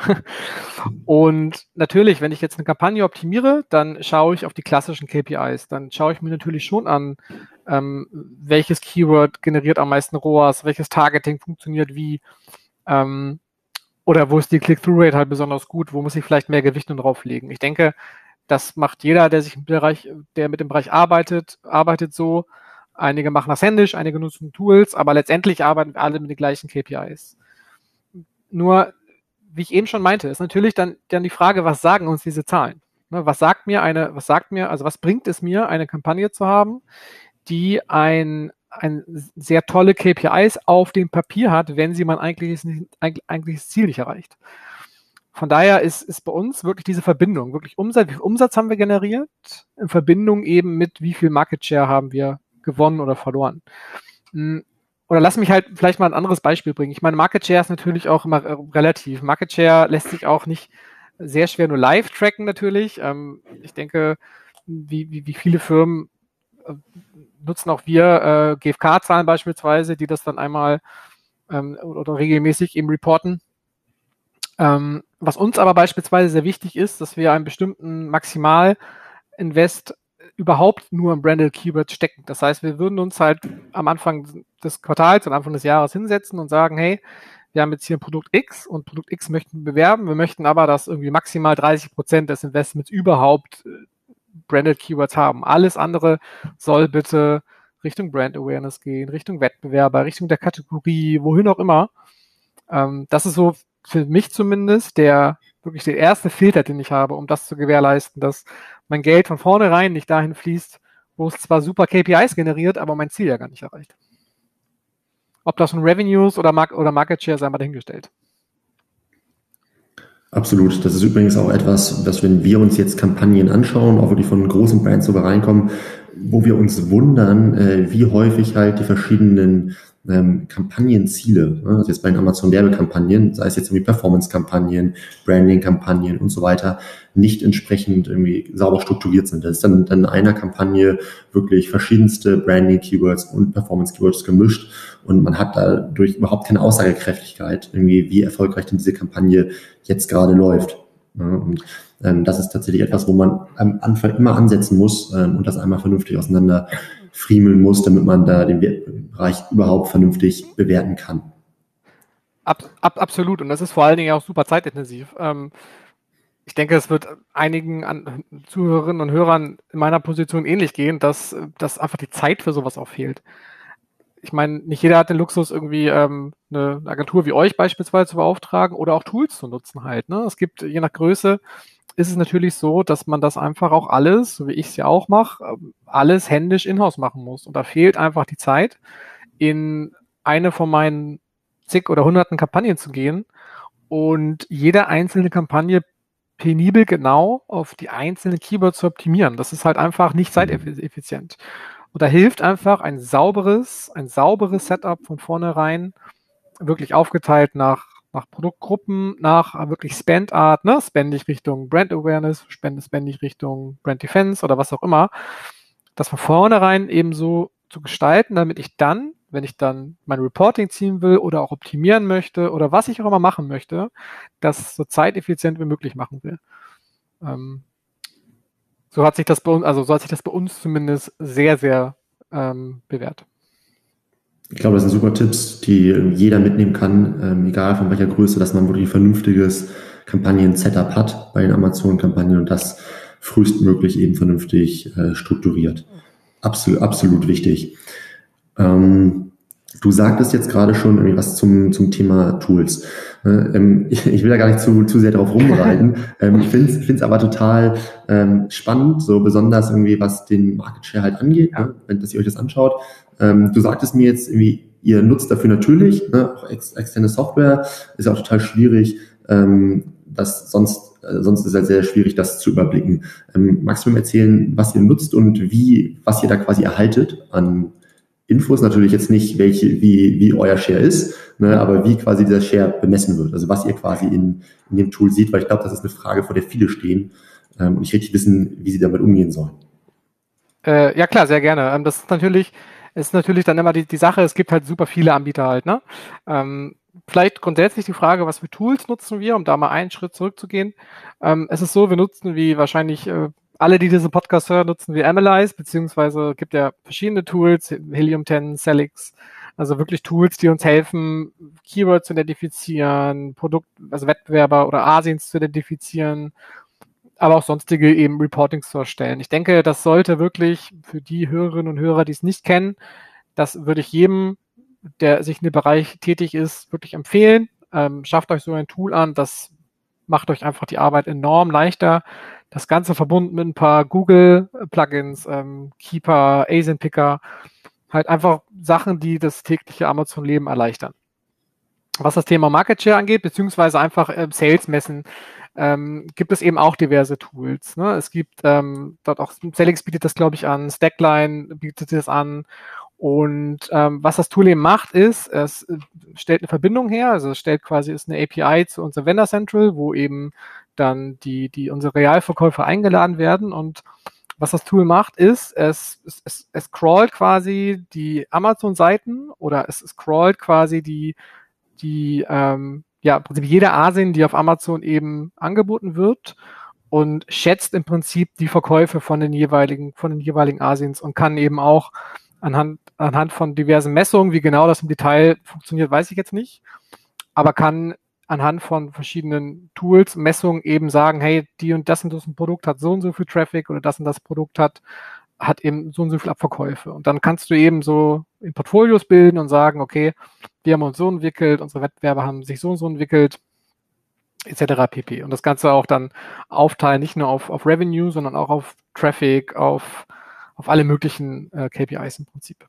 Und natürlich, wenn ich jetzt eine Kampagne optimiere, dann schaue ich auf die klassischen K P Is. Dann schaue ich mir natürlich schon an, ähm, welches Keyword generiert am meisten R O A S, welches Targeting funktioniert wie, ähm, oder wo ist die Click-Through-Rate halt besonders gut, wo muss ich vielleicht mehr Gewichtung drauflegen. Ich denke, das macht jeder, der sich im Bereich, der mit dem Bereich arbeitet, arbeitet so. Einige machen das händisch, einige nutzen Tools, aber letztendlich arbeiten wir alle mit den gleichen K P Is. Nur, wie ich eben schon meinte, ist natürlich dann, dann die Frage, was sagen uns diese Zahlen? Ne, was sagt mir eine, was sagt mir, also was bringt es mir, eine Kampagne zu haben, die ein, ein sehr tolle K P Is auf dem Papier hat, wenn sie mein eigentliches, eigentliches Ziel nicht erreicht? Von daher ist, ist bei uns wirklich diese Verbindung, wirklich Umsatz, wie viel Umsatz haben wir generiert, in Verbindung eben mit wie viel Market Share haben wir gewonnen oder verloren. Oder lass mich halt vielleicht mal ein anderes Beispiel bringen. Ich meine, Market Share ist natürlich auch immer relativ. Market Share lässt sich auch nicht sehr schwer nur live tracken natürlich. Ähm, ich denke, wie, wie, wie viele Firmen äh, nutzen auch wir äh, G F K-Zahlen beispielsweise, die das dann einmal ähm, oder regelmäßig eben reporten. Ähm, was uns aber beispielsweise sehr wichtig ist, dass wir einen bestimmten Maximal-Invest überhaupt nur im Branded Keyword stecken. Das heißt, wir würden uns halt am Anfang des Quartals, am Anfang des Jahres hinsetzen und sagen, hey, wir haben jetzt hier ein Produkt X und Produkt X möchten wir bewerben. Wir möchten aber, dass irgendwie maximal dreißig Prozent des Investments überhaupt Branded Keywords haben. Alles andere soll bitte Richtung Brand Awareness gehen, Richtung Wettbewerber, Richtung der Kategorie, wohin auch immer. Ähm, das ist so für mich zumindest der wirklich der erste Filter, den ich habe, um das zu gewährleisten, dass mein Geld von vornherein nicht dahin fließt, wo es zwar super K P Is generiert, aber mein Ziel ja gar nicht erreicht. Ob das nun Revenues oder, Mark- oder Market Share sei mal dahingestellt. Absolut. Das ist übrigens auch etwas, dass wenn wir uns jetzt Kampagnen anschauen, auch wirklich von großen Brands sogar reinkommen, wo wir uns wundern, äh, wie häufig halt die verschiedenen ähm, Kampagnenziele, ne, also jetzt bei den Amazon-Werbekampagnen, sei es jetzt irgendwie Performance-Kampagnen, Branding-Kampagnen und so weiter, nicht entsprechend irgendwie sauber strukturiert sind. Das ist dann in einer Kampagne wirklich verschiedenste Branding-Keywords und Performance-Keywords gemischt und man hat dadurch überhaupt keine Aussagekräftigkeit, irgendwie wie erfolgreich denn diese Kampagne jetzt gerade läuft. Ja, und ähm, das ist tatsächlich etwas, wo man am Anfang immer ansetzen muss ähm, und das einmal vernünftig auseinander friemeln muss, damit man da den Bereich überhaupt vernünftig bewerten kann. Ab, ab, absolut. Und das ist vor allen Dingen auch super zeitintensiv. Ähm, ich denke, es wird einigen an, Zuhörerinnen und Hörern in meiner Position ähnlich gehen, dass, dass einfach die Zeit für sowas auch fehlt. Ich meine, nicht jeder hat den Luxus, irgendwie ähm, eine Agentur wie euch beispielsweise zu beauftragen oder auch Tools zu nutzen halt. Ne? Es gibt, je nach Größe, ist es natürlich so, dass man das einfach auch alles, so wie ich es ja auch mache, alles händisch in-house machen muss. Und da fehlt einfach die Zeit, in eine von meinen zig oder hunderten Kampagnen zu gehen und jede einzelne Kampagne penibel genau auf die einzelnen Keywords zu optimieren. Das ist halt einfach nicht zeiteffizient. Und da hilft einfach ein sauberes, ein sauberes Setup von vornherein, wirklich aufgeteilt nach, nach Produktgruppen, nach wirklich Spend-Art, ne? Spende ich Richtung Brand Awareness, spende, spende ich Richtung Brand Defense oder was auch immer, das von vornherein eben so zu gestalten, damit ich dann, wenn ich dann mein Reporting ziehen will oder auch optimieren möchte oder was ich auch immer machen möchte, das so zeiteffizient wie möglich machen will. Ähm, so hat sich das bei uns, also so hat sich das bei uns zumindest sehr, sehr ähm, bewährt. Ich glaube, das sind super Tipps, die jeder mitnehmen kann, ähm, egal von welcher Größe, dass man wirklich ein vernünftiges Kampagnen-Setup hat bei den Amazon-Kampagnen und das frühestmöglich eben vernünftig äh, strukturiert. Absolut, absolut wichtig. Ähm, du sagtest jetzt gerade schon irgendwie was zum, zum Thema Tools. Ähm, ich, ich will da gar nicht zu, zu sehr drauf rumreiten. ähm, ich finde es aber total ähm, spannend, so besonders irgendwie, was den Market Share halt angeht, ja. ne, wenn dass ihr euch das anschaut. Ähm, du sagtest mir jetzt irgendwie, ihr nutzt dafür natürlich, ne, auch ex, externe Software, ist ja auch total schwierig, ähm, das sonst, äh, sonst ist es halt sehr schwierig, das zu überblicken. Ähm, magst du mir erzählen, was ihr nutzt und wie, was ihr da quasi erhaltet an Infos? Natürlich jetzt nicht, welche, wie, wie euer Share ist, ne, aber wie quasi dieser Share bemessen wird, also was ihr quasi in, in dem Tool seht, weil ich glaube, das ist eine Frage, vor der viele stehen ähm, und nicht richtig wissen, wie sie damit umgehen sollen. Äh, ja klar, sehr gerne. Ähm, das ist natürlich, ist natürlich dann immer die, die Sache, es gibt halt super viele Anbieter halt, ne? Ähm, vielleicht grundsätzlich die Frage, was für Tools nutzen wir, um da mal einen Schritt zurückzugehen. Ähm, es ist so, wir nutzen wie wahrscheinlich äh, alle, die diesen Podcast hören, nutzen wir Analyze, beziehungsweise gibt ja verschiedene Tools, Helium zehn, Celix, also wirklich Tools, die uns helfen, Keywords zu identifizieren, Produkt, also Wettbewerber oder Asiens zu identifizieren, aber auch sonstige eben Reportings zu erstellen. Ich denke, das sollte wirklich für die Hörerinnen und Hörer, die es nicht kennen, das würde ich jedem, der sich in dem Bereich tätig ist, wirklich empfehlen. Ähm, schafft euch so ein Tool an, das macht euch einfach die Arbeit enorm leichter. Das Ganze verbunden mit ein paar Google-Plugins, ähm, Keeper, A S I N-Picker, halt einfach Sachen, die das tägliche Amazon-Leben erleichtern. Was das Thema Market Share angeht, beziehungsweise einfach äh, Sales messen, ähm, gibt es eben auch diverse Tools. Ne? Es gibt ähm, dort auch, Celix bietet das, glaube ich, an, Stackline bietet das an. Und ähm, was das Tool eben macht, ist, es äh, stellt eine Verbindung her, also es stellt quasi ist eine A P I zu unserem Vendor Central, wo eben dann die, die unsere Realverkäufer eingeladen werden. Und was das Tool macht, ist, es, es, es, es scrollt quasi die Amazon-Seiten oder es scrollt quasi die, die ähm, ja, im Prinzip jede Asien, die auf Amazon eben angeboten wird und schätzt im Prinzip die Verkäufe von den jeweiligen, von den jeweiligen Asiens und kann eben auch anhand, anhand von diversen Messungen, wie genau das im Detail funktioniert, weiß ich jetzt nicht, aber kann anhand von verschiedenen Tools, Messungen eben sagen, hey, die und das und das ein Produkt hat so und so viel Traffic oder das und das Produkt hat, hat eben so und so viel Abverkäufe. Und dann kannst du eben so in Portfolios bilden und sagen, okay, wir haben uns so entwickelt, unsere Wettbewerber haben sich so und so entwickelt, et cetera pp. Und das Ganze auch dann aufteilen, nicht nur auf, auf Revenue, sondern auch auf Traffic, auf, auf alle möglichen äh, K P Is im Prinzip.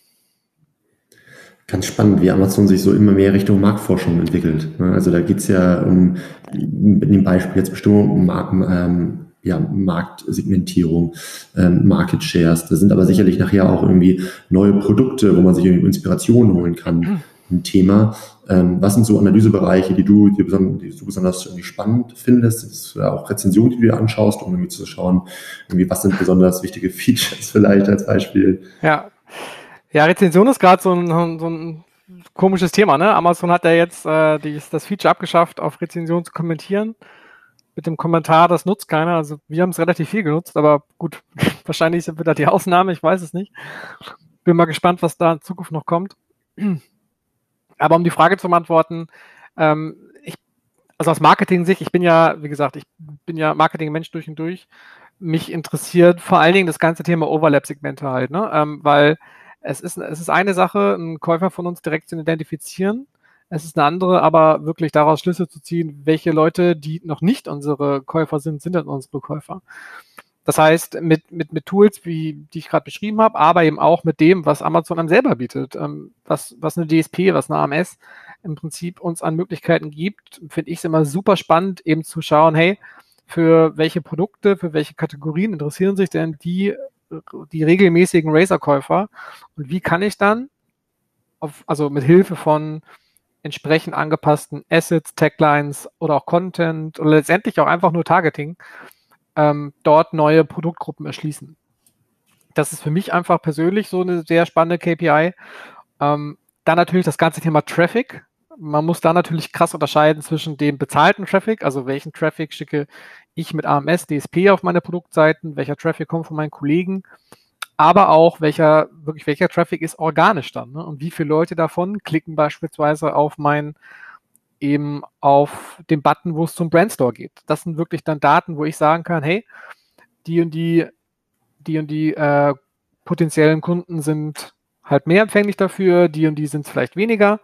Ganz spannend, wie Amazon sich so immer mehr Richtung Marktforschung entwickelt. Also da geht es ja um, in dem Beispiel jetzt bestimmt um Marken, ähm, ja, Marktsegmentierung, ähm, Market Shares. Da sind aber sicherlich nachher auch irgendwie neue Produkte, wo man sich irgendwie Inspiration holen kann. Ein Thema. Ähm, was sind so Analysebereiche, die du, die, beson- die du besonders irgendwie spannend findest? Das ist ja auch Rezensionen, die du dir anschaust, um irgendwie zu schauen, irgendwie, was sind besonders wichtige Features vielleicht als Beispiel? Ja. Ja, Rezension ist gerade so ein, so ein komisches Thema, ne? Amazon hat ja jetzt äh, die, das Feature abgeschafft, auf Rezensionen zu kommentieren. Mit dem Kommentar, das nutzt keiner. Also wir haben es relativ viel genutzt, aber gut, wahrscheinlich sind wir da die Ausnahme, ich weiß es nicht. Bin mal gespannt, was da in Zukunft noch kommt. Aber um die Frage zu beantworten, ähm, ich, also aus Marketing-Sicht, ich bin ja, wie gesagt, ich bin ja Marketing-Mensch durch und durch. Mich interessiert vor allen Dingen das ganze Thema Overlap-Segmente halt, ne? Ähm, weil Es ist, es ist eine Sache, einen Käufer von uns direkt zu identifizieren. Es ist eine andere, aber wirklich daraus Schlüsse zu ziehen, welche Leute, die noch nicht unsere Käufer sind, sind dann unsere Käufer. Das heißt, mit, mit, mit Tools, wie die ich gerade beschrieben habe, aber eben auch mit dem, was Amazon einem selber bietet, ähm, was, was eine D S P, was eine A M S im Prinzip uns an Möglichkeiten gibt, finde ich es immer super spannend, eben zu schauen, hey, für welche Produkte, für welche Kategorien interessieren sich denn die die regelmäßigen Razer-Käufer und wie kann ich dann, auf, also mit Hilfe von entsprechend angepassten Assets, Taglines oder auch Content oder letztendlich auch einfach nur Targeting, ähm, dort neue Produktgruppen erschließen. Das ist für mich einfach persönlich so eine sehr spannende K P I. Ähm, dann natürlich das ganze Thema Traffic. Man muss da natürlich krass unterscheiden zwischen dem bezahlten Traffic, also welchen Traffic schicke ich mit A M S, D S P auf meine Produktseiten, welcher Traffic kommt von meinen Kollegen, aber auch welcher, wirklich welcher Traffic ist organisch dann, ne? Und wie viele Leute davon klicken beispielsweise auf mein, eben auf den Button, wo es zum Brandstore geht. Das sind wirklich dann Daten, wo ich sagen kann, hey, die und die, die und die äh, potenziellen Kunden sind halt mehr empfänglich dafür, die und die sind vielleicht weniger.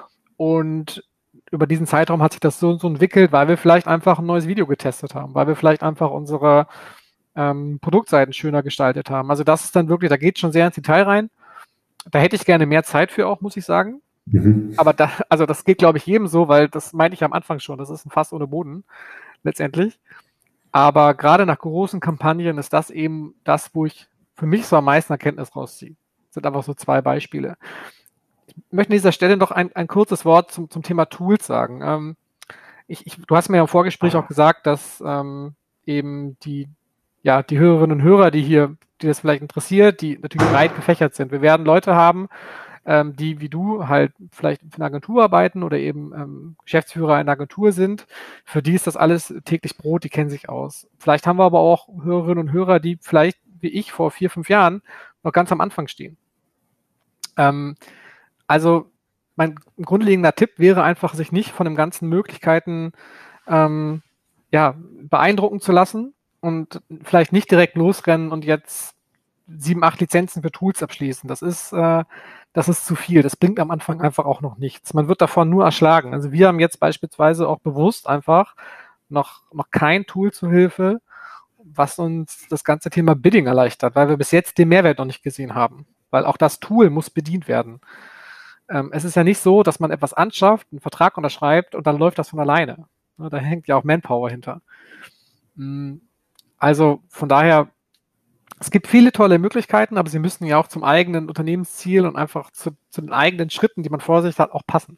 Und über diesen Zeitraum hat sich das so und so entwickelt, weil wir vielleicht einfach ein neues Video getestet haben, weil wir vielleicht einfach unsere ähm, Produktseiten schöner gestaltet haben. Also das ist dann wirklich, da geht schon sehr ins Detail rein. Da hätte ich gerne mehr Zeit für auch, muss ich sagen. Mhm. Aber da, also das geht, glaube ich, jedem so, weil das meinte ich am Anfang schon, das ist ein Fass ohne Boden, letztendlich. Aber gerade nach großen Kampagnen ist das eben das, wo ich für mich so am meisten Erkenntnis rausziehe. Das sind einfach so zwei Beispiele. Ich möchte an dieser Stelle noch ein, ein kurzes Wort zum, zum Thema Tools sagen. Ähm, ich, ich, du hast mir ja im Vorgespräch auch gesagt, dass ähm, eben die, ja, die Hörerinnen und Hörer, die hier, die das vielleicht interessiert, die natürlich breit gefächert sind. Wir werden Leute haben, ähm, die wie du halt vielleicht für eine Agentur arbeiten oder eben ähm, Geschäftsführer einer Agentur sind. Für die ist das alles täglich Brot, die kennen sich aus. Vielleicht haben wir aber auch Hörerinnen und Hörer, die vielleicht wie ich vor vier, fünf Jahren noch ganz am Anfang stehen. Ähm, also mein grundlegender Tipp wäre einfach, sich nicht von den ganzen Möglichkeiten ähm, ja, beeindrucken zu lassen und vielleicht nicht direkt losrennen und jetzt sieben, acht Lizenzen für Tools abschließen. Das ist, äh, das ist zu viel. Das bringt am Anfang einfach auch noch nichts. Man wird davon nur erschlagen. Also wir haben jetzt beispielsweise auch bewusst einfach noch, noch kein Tool zur Hilfe, was uns das ganze Thema Bidding erleichtert, weil wir bis jetzt den Mehrwert noch nicht gesehen haben. Weil auch das Tool muss bedient werden. Ähm, es ist ja nicht so, dass man etwas anschafft, einen Vertrag unterschreibt und dann läuft das von alleine. Da hängt ja auch Manpower hinter. Also von daher, es gibt viele tolle Möglichkeiten, aber sie müssen ja auch zum eigenen Unternehmensziel und einfach zu, zu den eigenen Schritten, die man vor sich hat, auch passen.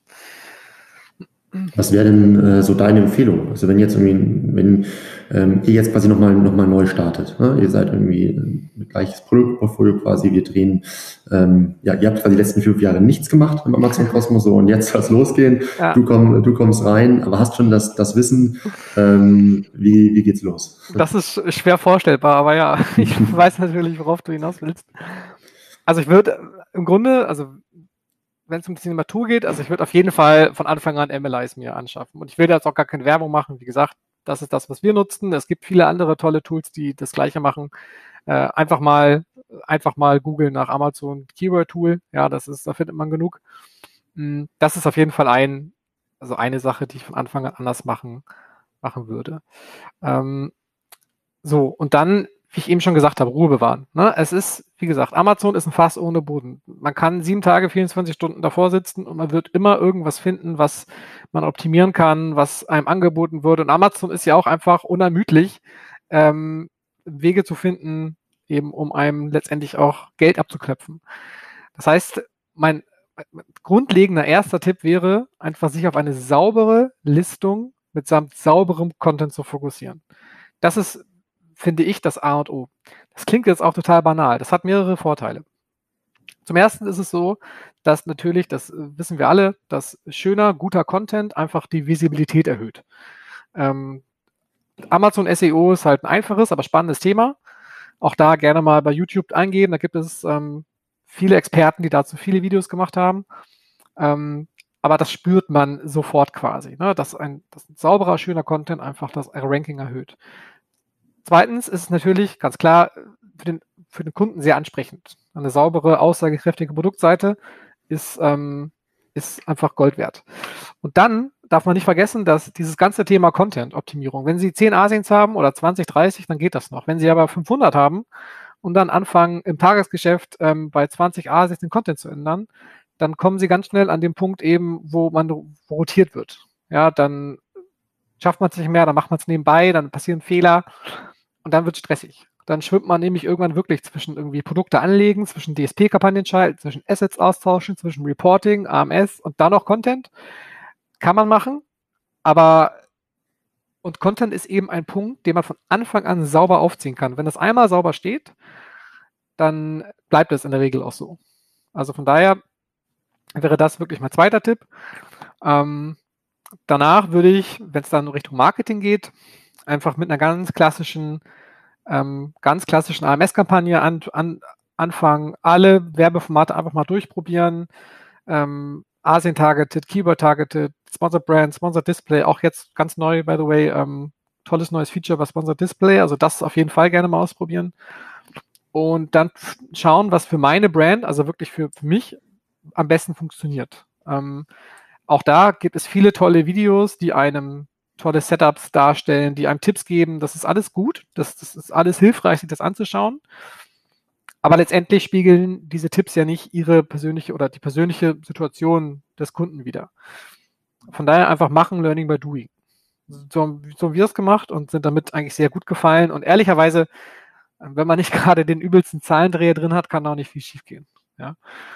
Was wäre denn äh, so deine Empfehlung? Also wenn jetzt irgendwie, wenn ähm, ihr jetzt quasi nochmal noch mal neu startet, ne? Ihr seid irgendwie ein gleiches Produktportfolio quasi, wir drehen, ähm, ja, ihr habt quasi die letzten fünf Jahre nichts gemacht im Amazon Kosmos so und jetzt soll es losgehen, ja. du, komm, du kommst rein, aber hast schon das, das Wissen, ähm, wie, wie geht's los? Das ist schwer vorstellbar, aber ja, ich weiß natürlich, worauf du hinaus willst. Also ich würde im Grunde, also wenn es um die Signatur geht, also ich würde auf jeden Fall von Anfang an M L Is mir anschaffen. Und ich will jetzt auch gar keine Werbung machen. Wie gesagt, das ist das, was wir nutzen. Es gibt viele andere tolle Tools, die das Gleiche machen. Äh, einfach mal, einfach mal googeln nach Amazon Keyword Tool. Ja, das ist, da findet man genug. Das ist auf jeden Fall ein, also eine Sache, die ich von Anfang an anders machen, machen würde. Ähm, so, und dann, wie ich eben schon gesagt habe, Ruhe bewahren. Ne? Es ist, wie gesagt, Amazon ist ein Fass ohne Boden. Man kann sieben Tage, vierundzwanzig Stunden davor sitzen und man wird immer irgendwas finden, was man optimieren kann, was einem angeboten wird. Und Amazon ist ja auch einfach unermüdlich, ähm, Wege zu finden, eben um einem letztendlich auch Geld abzuknöpfen. Das heißt, mein, mein grundlegender erster Tipp wäre, einfach sich auf eine saubere Listung mitsamt sauberem Content zu fokussieren. Das ist, finde ich, das A und O. Das klingt jetzt auch total banal. Das hat mehrere Vorteile. Zum ersten ist es so, dass natürlich, das wissen wir alle, dass schöner, guter Content einfach die Visibilität erhöht. Ähm, Amazon S E O ist halt ein einfaches, aber spannendes Thema. Auch da gerne mal bei YouTube eingeben. Da gibt es ähm, viele Experten, die dazu viele Videos gemacht haben. Ähm, aber das spürt man sofort quasi, ne? dass, ein, dass ein sauberer, schöner Content einfach das Ranking erhöht. Zweitens ist es natürlich ganz klar für den, für den Kunden sehr ansprechend. Eine saubere, aussagekräftige Produktseite ist, ähm, ist einfach Gold wert. Und dann darf man nicht vergessen, dass dieses ganze Thema Content-Optimierung, wenn Sie zehn A S I Ns haben oder zwanzig, dreißig, dann geht das noch. Wenn Sie aber fünfhundert haben und dann anfangen, im Tagesgeschäft ähm, bei zwanzig A S I Ns den Content zu ändern, dann kommen Sie ganz schnell an den Punkt eben, wo man wo rotiert wird. Ja, dann schafft man es nicht mehr, dann macht man es nebenbei, dann passieren Fehler. Und dann wird es stressig. Dann schwimmt man nämlich irgendwann wirklich zwischen irgendwie Produkte anlegen, zwischen D S P-Kampagnen schalten, zwischen Assets austauschen, zwischen Reporting, A M S und dann noch Content. Kann man machen, aber und Content ist eben ein Punkt, den man von Anfang an sauber aufziehen kann. Wenn das einmal sauber steht, dann bleibt es in der Regel auch so. Also von daher wäre das wirklich mein zweiter Tipp. Ähm, danach würde ich, wenn es dann Richtung Marketing geht, einfach mit einer ganz klassischen, ähm, ganz klassischen A M S-Kampagne an, an, anfangen, alle Werbeformate einfach mal durchprobieren. Ähm, Asien-Targeted, Keyword-Targeted, Sponsored Brand, Sponsored Display, auch jetzt ganz neu, by the way, ähm, tolles neues Feature bei Sponsored Display, also das auf jeden Fall gerne mal ausprobieren. Und dann schauen, was für meine Brand, also wirklich für, für mich, am besten funktioniert. Ähm, auch da gibt es viele tolle Videos, die einem tolle Setups darstellen, die einem Tipps geben. Das ist alles gut. Das, das ist alles hilfreich, sich das anzuschauen. Aber letztendlich spiegeln diese Tipps ja nicht ihre persönliche oder die persönliche Situation des Kunden wider. Von daher einfach machen, Learning by Doing. So, so haben wir es gemacht und sind damit eigentlich sehr gut gefallen. Und ehrlicherweise, wenn man nicht gerade den übelsten Zahlendreher drin hat, kann auch nicht viel schief gehen. Ja.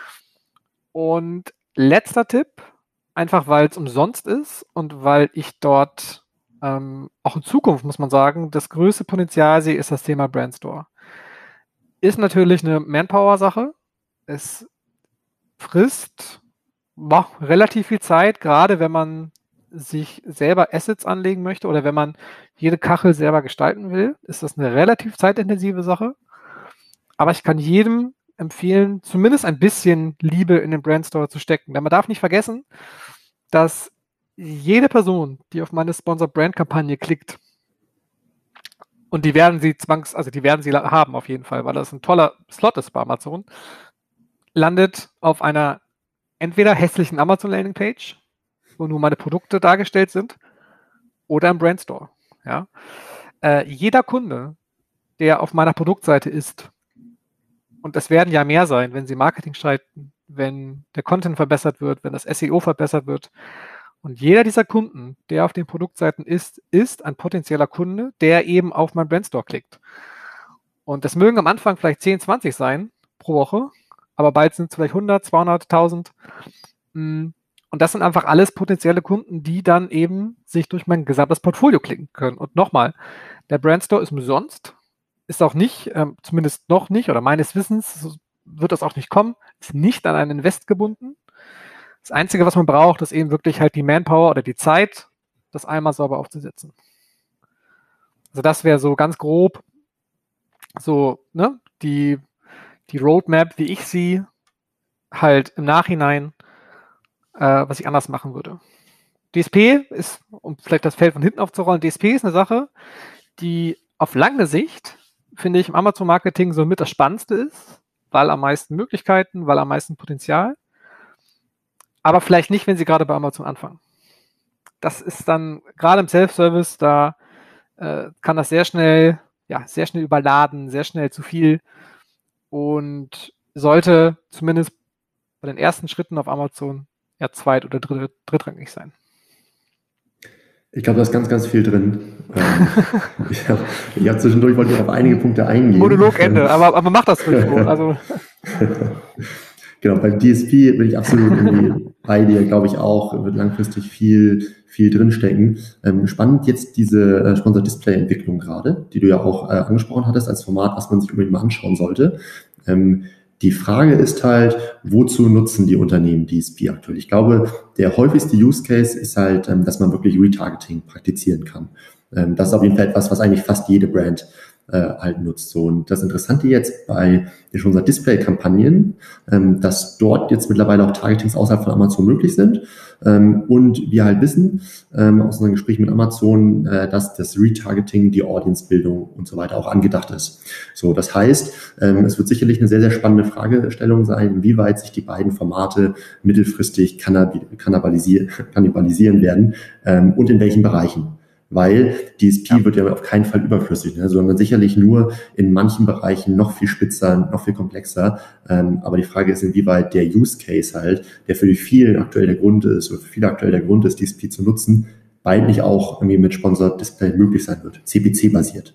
Und letzter Tipp, einfach weil es umsonst ist und weil ich dort ähm, auch in Zukunft, muss man sagen, das größte Potenzial sehe, ist das Thema Brandstore. Ist natürlich eine Manpower-Sache. Es frisst boah, relativ viel Zeit, gerade wenn man sich selber Assets anlegen möchte oder wenn man jede Kachel selber gestalten will, ist das eine relativ zeitintensive Sache. Aber ich kann jedem empfehlen, zumindest ein bisschen Liebe in den Brandstore zu stecken. Denn man darf nicht vergessen, dass jede Person, die auf meine Sponsor-Brand-Kampagne klickt, und die werden sie zwangs, also die werden sie haben auf jeden Fall, weil das ein toller Slot ist bei Amazon, landet auf einer entweder hässlichen Amazon-Landing-Page, wo nur meine Produkte dargestellt sind, oder im Brandstore. Ja? Äh, jeder Kunde, der auf meiner Produktseite ist, und es werden ja mehr sein, wenn sie Marketing schalten, wenn der Content verbessert wird, wenn das S E O verbessert wird. Und jeder dieser Kunden, der auf den Produktseiten ist, ist ein potenzieller Kunde, der eben auf meinen Brandstore klickt. Und das mögen am Anfang vielleicht zehn, zwanzig sein pro Woche, aber bald sind es vielleicht hundert, zweihundert, tausend. Und das sind einfach alles potenzielle Kunden, die dann eben sich durch mein gesamtes Portfolio klicken können. Und nochmal, der Brandstore ist umsonst, ist auch nicht, ähm, zumindest noch nicht, oder meines Wissens wird das auch nicht kommen, ist nicht an einen Invest gebunden. Das Einzige, was man braucht, ist eben wirklich halt die Manpower oder die Zeit, das einmal sauber aufzusetzen. Also das wäre so ganz grob so, ne, die, die Roadmap, wie ich sie halt im Nachhinein, äh, was ich anders machen würde. D S P ist, um vielleicht das Feld von hinten aufzurollen, D S P ist eine Sache, die auf lange Sicht, finde ich, im Amazon-Marketing so mit das Spannendste ist, weil am meisten Möglichkeiten, weil am meisten Potenzial. Aber vielleicht nicht, wenn Sie gerade bei Amazon anfangen. Das ist dann, gerade im Self-Service, da äh, kann das sehr schnell, ja, sehr schnell überladen, sehr schnell zu viel und sollte zumindest bei den ersten Schritten auf Amazon ja zweit- oder dritt, drittrangig sein. Ich glaube, da ist ganz, ganz viel drin. ähm, ich habe hab zwischendurch wollte ich auf einige Punkte eingehen. Monologende, aber, aber mach das ruhig so. Also. Genau, beim D S P bin ich absolut irgendwie bei dir, glaube ich auch, wird langfristig viel, viel drinstecken. Ähm, spannend jetzt diese äh, Sponsor-Display-Entwicklung gerade, die du ja auch äh, angesprochen hattest als Format, was man sich unbedingt mal anschauen sollte. Ähm, Die Frage ist halt, wozu nutzen die Unternehmen D S P aktuell? Ich glaube, der häufigste Use Case ist halt, dass man wirklich Retargeting praktizieren kann. Das ist auf jeden Fall etwas, was eigentlich fast jede Brand äh, halt nutzt. So, und das Interessante jetzt bei den unserer Display-Kampagnen, ähm, dass dort jetzt mittlerweile auch Targetings außerhalb von Amazon möglich sind. Ähm, und wir halt wissen ähm, aus unseren Gesprächen mit Amazon, äh, dass das Retargeting, die Audience-Bildung und so weiter auch angedacht ist. So, das heißt, ähm, es wird sicherlich eine sehr, sehr spannende Fragestellung sein, inwieweit sich die beiden Formate mittelfristig kannibalisieren, kannibalisieren werden ähm, und in welchen Bereichen. Weil D S P ja. wird ja auf keinen Fall überflüssig, ne, sondern sicherlich nur in manchen Bereichen noch viel spitzer, noch viel komplexer. Ähm, aber die Frage ist, inwieweit der Use Case halt, der für die vielen aktuell der Grund ist, oder für viele aktuell der Grund ist, D S P zu nutzen, bald nicht auch irgendwie mit Sponsored Display möglich sein wird, C P C-basiert.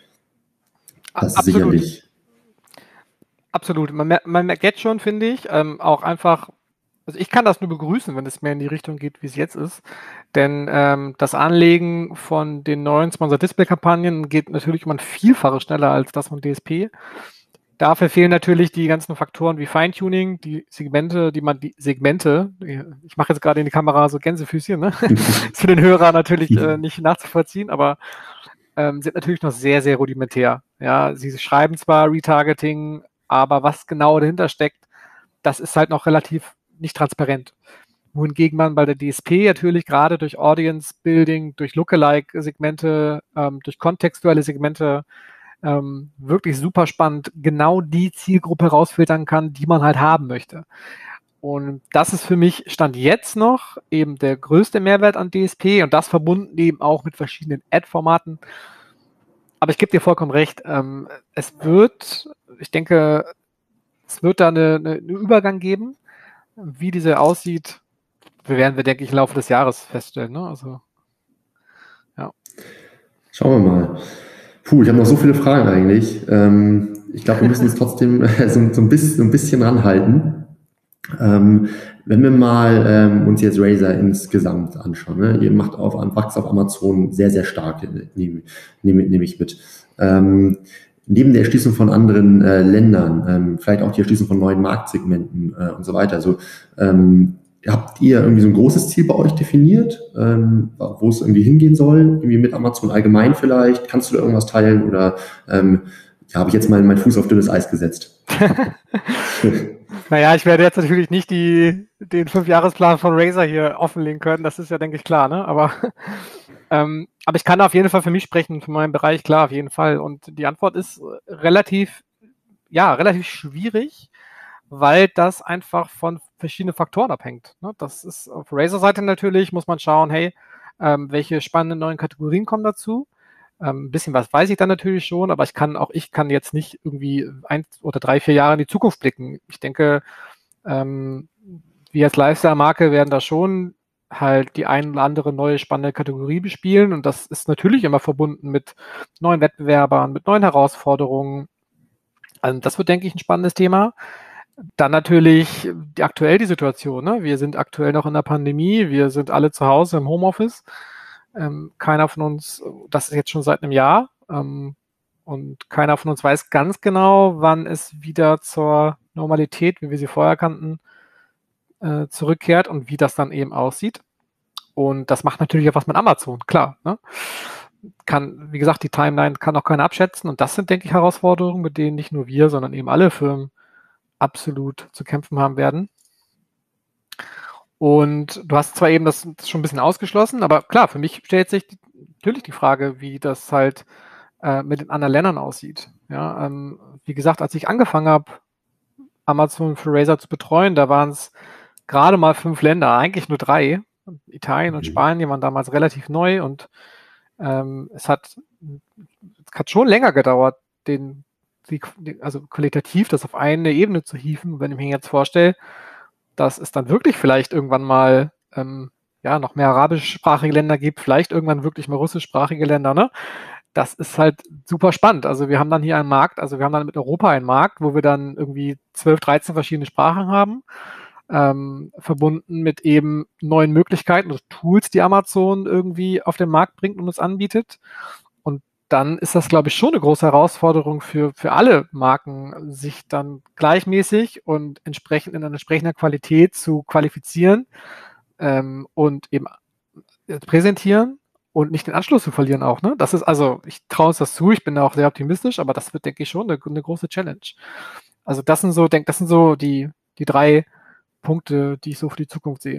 Das Absolut. ist sicherlich... Absolut. Man, mer- man merkt jetzt schon, finde ich, ähm, auch einfach, also ich kann das nur begrüßen, wenn es mehr in die Richtung geht, wie es jetzt ist. Denn ähm, das Anlegen von den neuen Sponsor-Display-Kampagnen geht natürlich um ein Vielfaches schneller als das von D S P. Dafür fehlen natürlich die ganzen Faktoren wie Feintuning, die Segmente, die man, die Segmente, ich mache jetzt gerade in die Kamera so Gänsefüßchen, ne? Ist für den Hörer natürlich äh, nicht nachzuvollziehen, aber ähm, sind natürlich noch sehr, sehr rudimentär. Ja, sie schreiben zwar Retargeting, aber was genau dahinter steckt, das ist halt noch relativ nicht transparent. Wohingegen man bei der D S P natürlich gerade durch Audience Building, durch Lookalike-Segmente, ähm, durch kontextuelle Segmente ähm, wirklich super spannend genau die Zielgruppe rausfiltern kann, die man halt haben möchte. Und das ist für mich Stand jetzt noch eben der größte Mehrwert an D S P und das verbunden eben auch mit verschiedenen Ad-Formaten. Aber ich gebe dir vollkommen recht, ähm, es wird, ich denke, es wird da eine, eine, einen Übergang geben. Wie diese aussieht, werden wir, denke ich, im Laufe des Jahres feststellen. Ne? Also, ja. Schauen wir mal. Puh, ich habe noch so viele Fragen eigentlich. Ähm, ich glaube, wir müssen uns trotzdem so, so, ein bisschen, so ein bisschen ranhalten. Ähm, wenn wir mal ähm, uns jetzt Razer insgesamt anschauen, ne? Ihr macht auf, wächst auf Amazon sehr, sehr stark, nehme, nehme, nehme ich mit. Ähm, neben der Erschließung von anderen äh, Ländern, ähm, vielleicht auch die Erschließung von neuen Marktsegmenten äh, und so weiter. Also ähm, habt ihr irgendwie so ein großes Ziel bei euch definiert, ähm, wo es irgendwie hingehen soll? Irgendwie mit Amazon allgemein vielleicht? Kannst du da irgendwas teilen oder ähm, ja, habe ich jetzt mal meinen Fuß auf dünnes Eis gesetzt? Naja, ich werde jetzt natürlich nicht die, den Fünfjahresplan von Razer hier offenlegen können, das ist ja, denke ich, klar, ne? Aber, ähm, aber ich kann auf jeden Fall für mich sprechen, für meinen Bereich, klar, auf jeden Fall. Und die Antwort ist relativ, ja, relativ schwierig, weil das einfach von verschiedenen Faktoren abhängt, ne? Das ist auf Razer-Seite natürlich, muss man schauen, hey, ähm, welche spannenden neuen Kategorien kommen dazu? Ähm, ein bisschen was weiß ich dann natürlich schon, aber ich kann auch ich kann jetzt nicht irgendwie ein oder drei, vier Jahre in die Zukunft blicken. Ich denke, ähm, wir als Lifestyle-Marke werden da schon halt die ein oder andere neue spannende Kategorie bespielen und das ist natürlich immer verbunden mit neuen Wettbewerbern, mit neuen Herausforderungen. Also das wird, denke ich, ein spannendes Thema. Dann natürlich die, aktuell die Situation, ne? Wir sind aktuell noch in der Pandemie, wir sind alle zu Hause im Homeoffice. Ähm, keiner von uns, das ist jetzt schon seit einem Jahr, ähm, und keiner von uns weiß ganz genau, wann es wieder zur Normalität, wie wir sie vorher kannten, äh, zurückkehrt und wie das dann eben aussieht. Und das macht natürlich auch was mit Amazon, klar, ne? Kann, wie gesagt, die Timeline kann auch keiner abschätzen und das sind, denke ich, Herausforderungen, mit denen nicht nur wir, sondern eben alle Firmen absolut zu kämpfen haben werden. Und du hast zwar eben das, das schon ein bisschen ausgeschlossen, aber klar, für mich stellt sich die, natürlich die Frage, wie das halt äh, mit den anderen Ländern aussieht. Ja, ähm, wie gesagt, als ich angefangen habe, Amazon für Razer zu betreuen, da waren es gerade mal fünf Länder, eigentlich nur drei. Italien und Spanien waren damals relativ neu und ähm, es hat, es hat schon länger gedauert, den, die, also qualitativ das auf eine Ebene zu hieven. Wenn ich mir jetzt vorstelle, dass es dann wirklich vielleicht irgendwann mal ähm, ja noch mehr arabischsprachige Länder gibt, vielleicht irgendwann wirklich mal russischsprachige Länder, ne? Das ist halt super spannend. Also wir haben dann hier einen Markt, also wir haben dann mit Europa einen Markt, wo wir dann irgendwie zwölf, dreizehn verschiedene Sprachen haben, ähm, verbunden mit eben neuen Möglichkeiten oder Tools, die Amazon irgendwie auf den Markt bringt und uns anbietet. Und dann ist das, glaube ich, schon eine große Herausforderung für, für alle Marken, sich dann gleichmäßig und entsprechend in einer entsprechender Qualität zu qualifizieren ähm, und eben präsentieren und nicht den Anschluss zu verlieren auch. Ne? Das ist also, ich traue uns das zu, ich bin da auch sehr optimistisch, aber das wird, denke ich, schon eine, eine große Challenge. Also das sind so, denk, das sind so die, die drei Punkte, die ich so für die Zukunft sehe.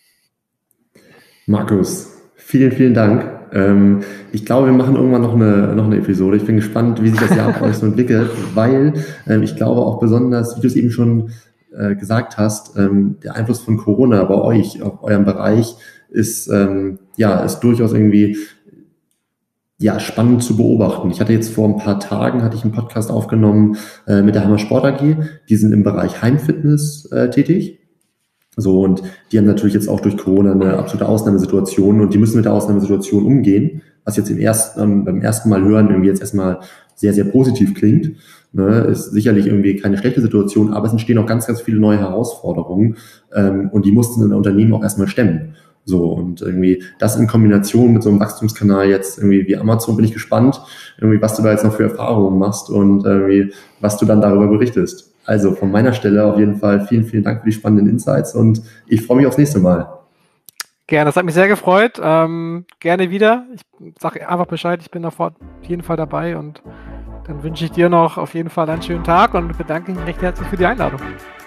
Markus, vielen, vielen Dank. Ähm, ich glaube, wir machen irgendwann noch eine, noch eine Episode. Ich bin gespannt, wie sich das Jahr bei euch so entwickelt, weil ähm, ich glaube auch besonders, wie du es eben schon äh, gesagt hast, ähm, der Einfluss von Corona bei euch, auf eurem Bereich, ist, ähm, ja, ist durchaus irgendwie ja, spannend zu beobachten. Ich hatte jetzt vor ein paar Tagen, hatte ich einen Podcast aufgenommen äh, mit der Hammer Sport A G. Die sind im Bereich Heimfitness äh, tätig. So, und die haben natürlich jetzt auch durch Corona eine absolute Ausnahmesituation und die müssen mit der Ausnahmesituation umgehen, was jetzt im ersten, ähm, beim ersten Mal hören irgendwie jetzt erstmal sehr, sehr positiv klingt. Ne, ist sicherlich irgendwie keine schlechte Situation, aber es entstehen auch ganz, ganz viele neue Herausforderungen ähm, und die mussten ein Unternehmen auch erstmal stemmen. So, und irgendwie das in Kombination mit so einem Wachstumskanal jetzt irgendwie wie Amazon, bin ich gespannt, irgendwie was du da jetzt noch für Erfahrungen machst und irgendwie was du dann darüber berichtest. Also von meiner Stelle auf jeden Fall vielen, vielen Dank für die spannenden Insights und ich freue mich aufs nächste Mal. Gerne, das hat mich sehr gefreut. Ähm, gerne wieder. Ich sage einfach Bescheid, ich bin da auf jeden Fall dabei und dann wünsche ich dir noch auf jeden Fall einen schönen Tag und bedanke mich recht herzlich für die Einladung.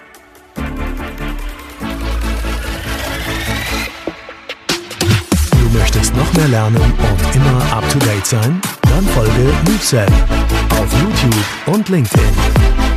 Du möchtest noch mehr lernen und immer up to date sein? Dann folge MoveSell auf YouTube und LinkedIn.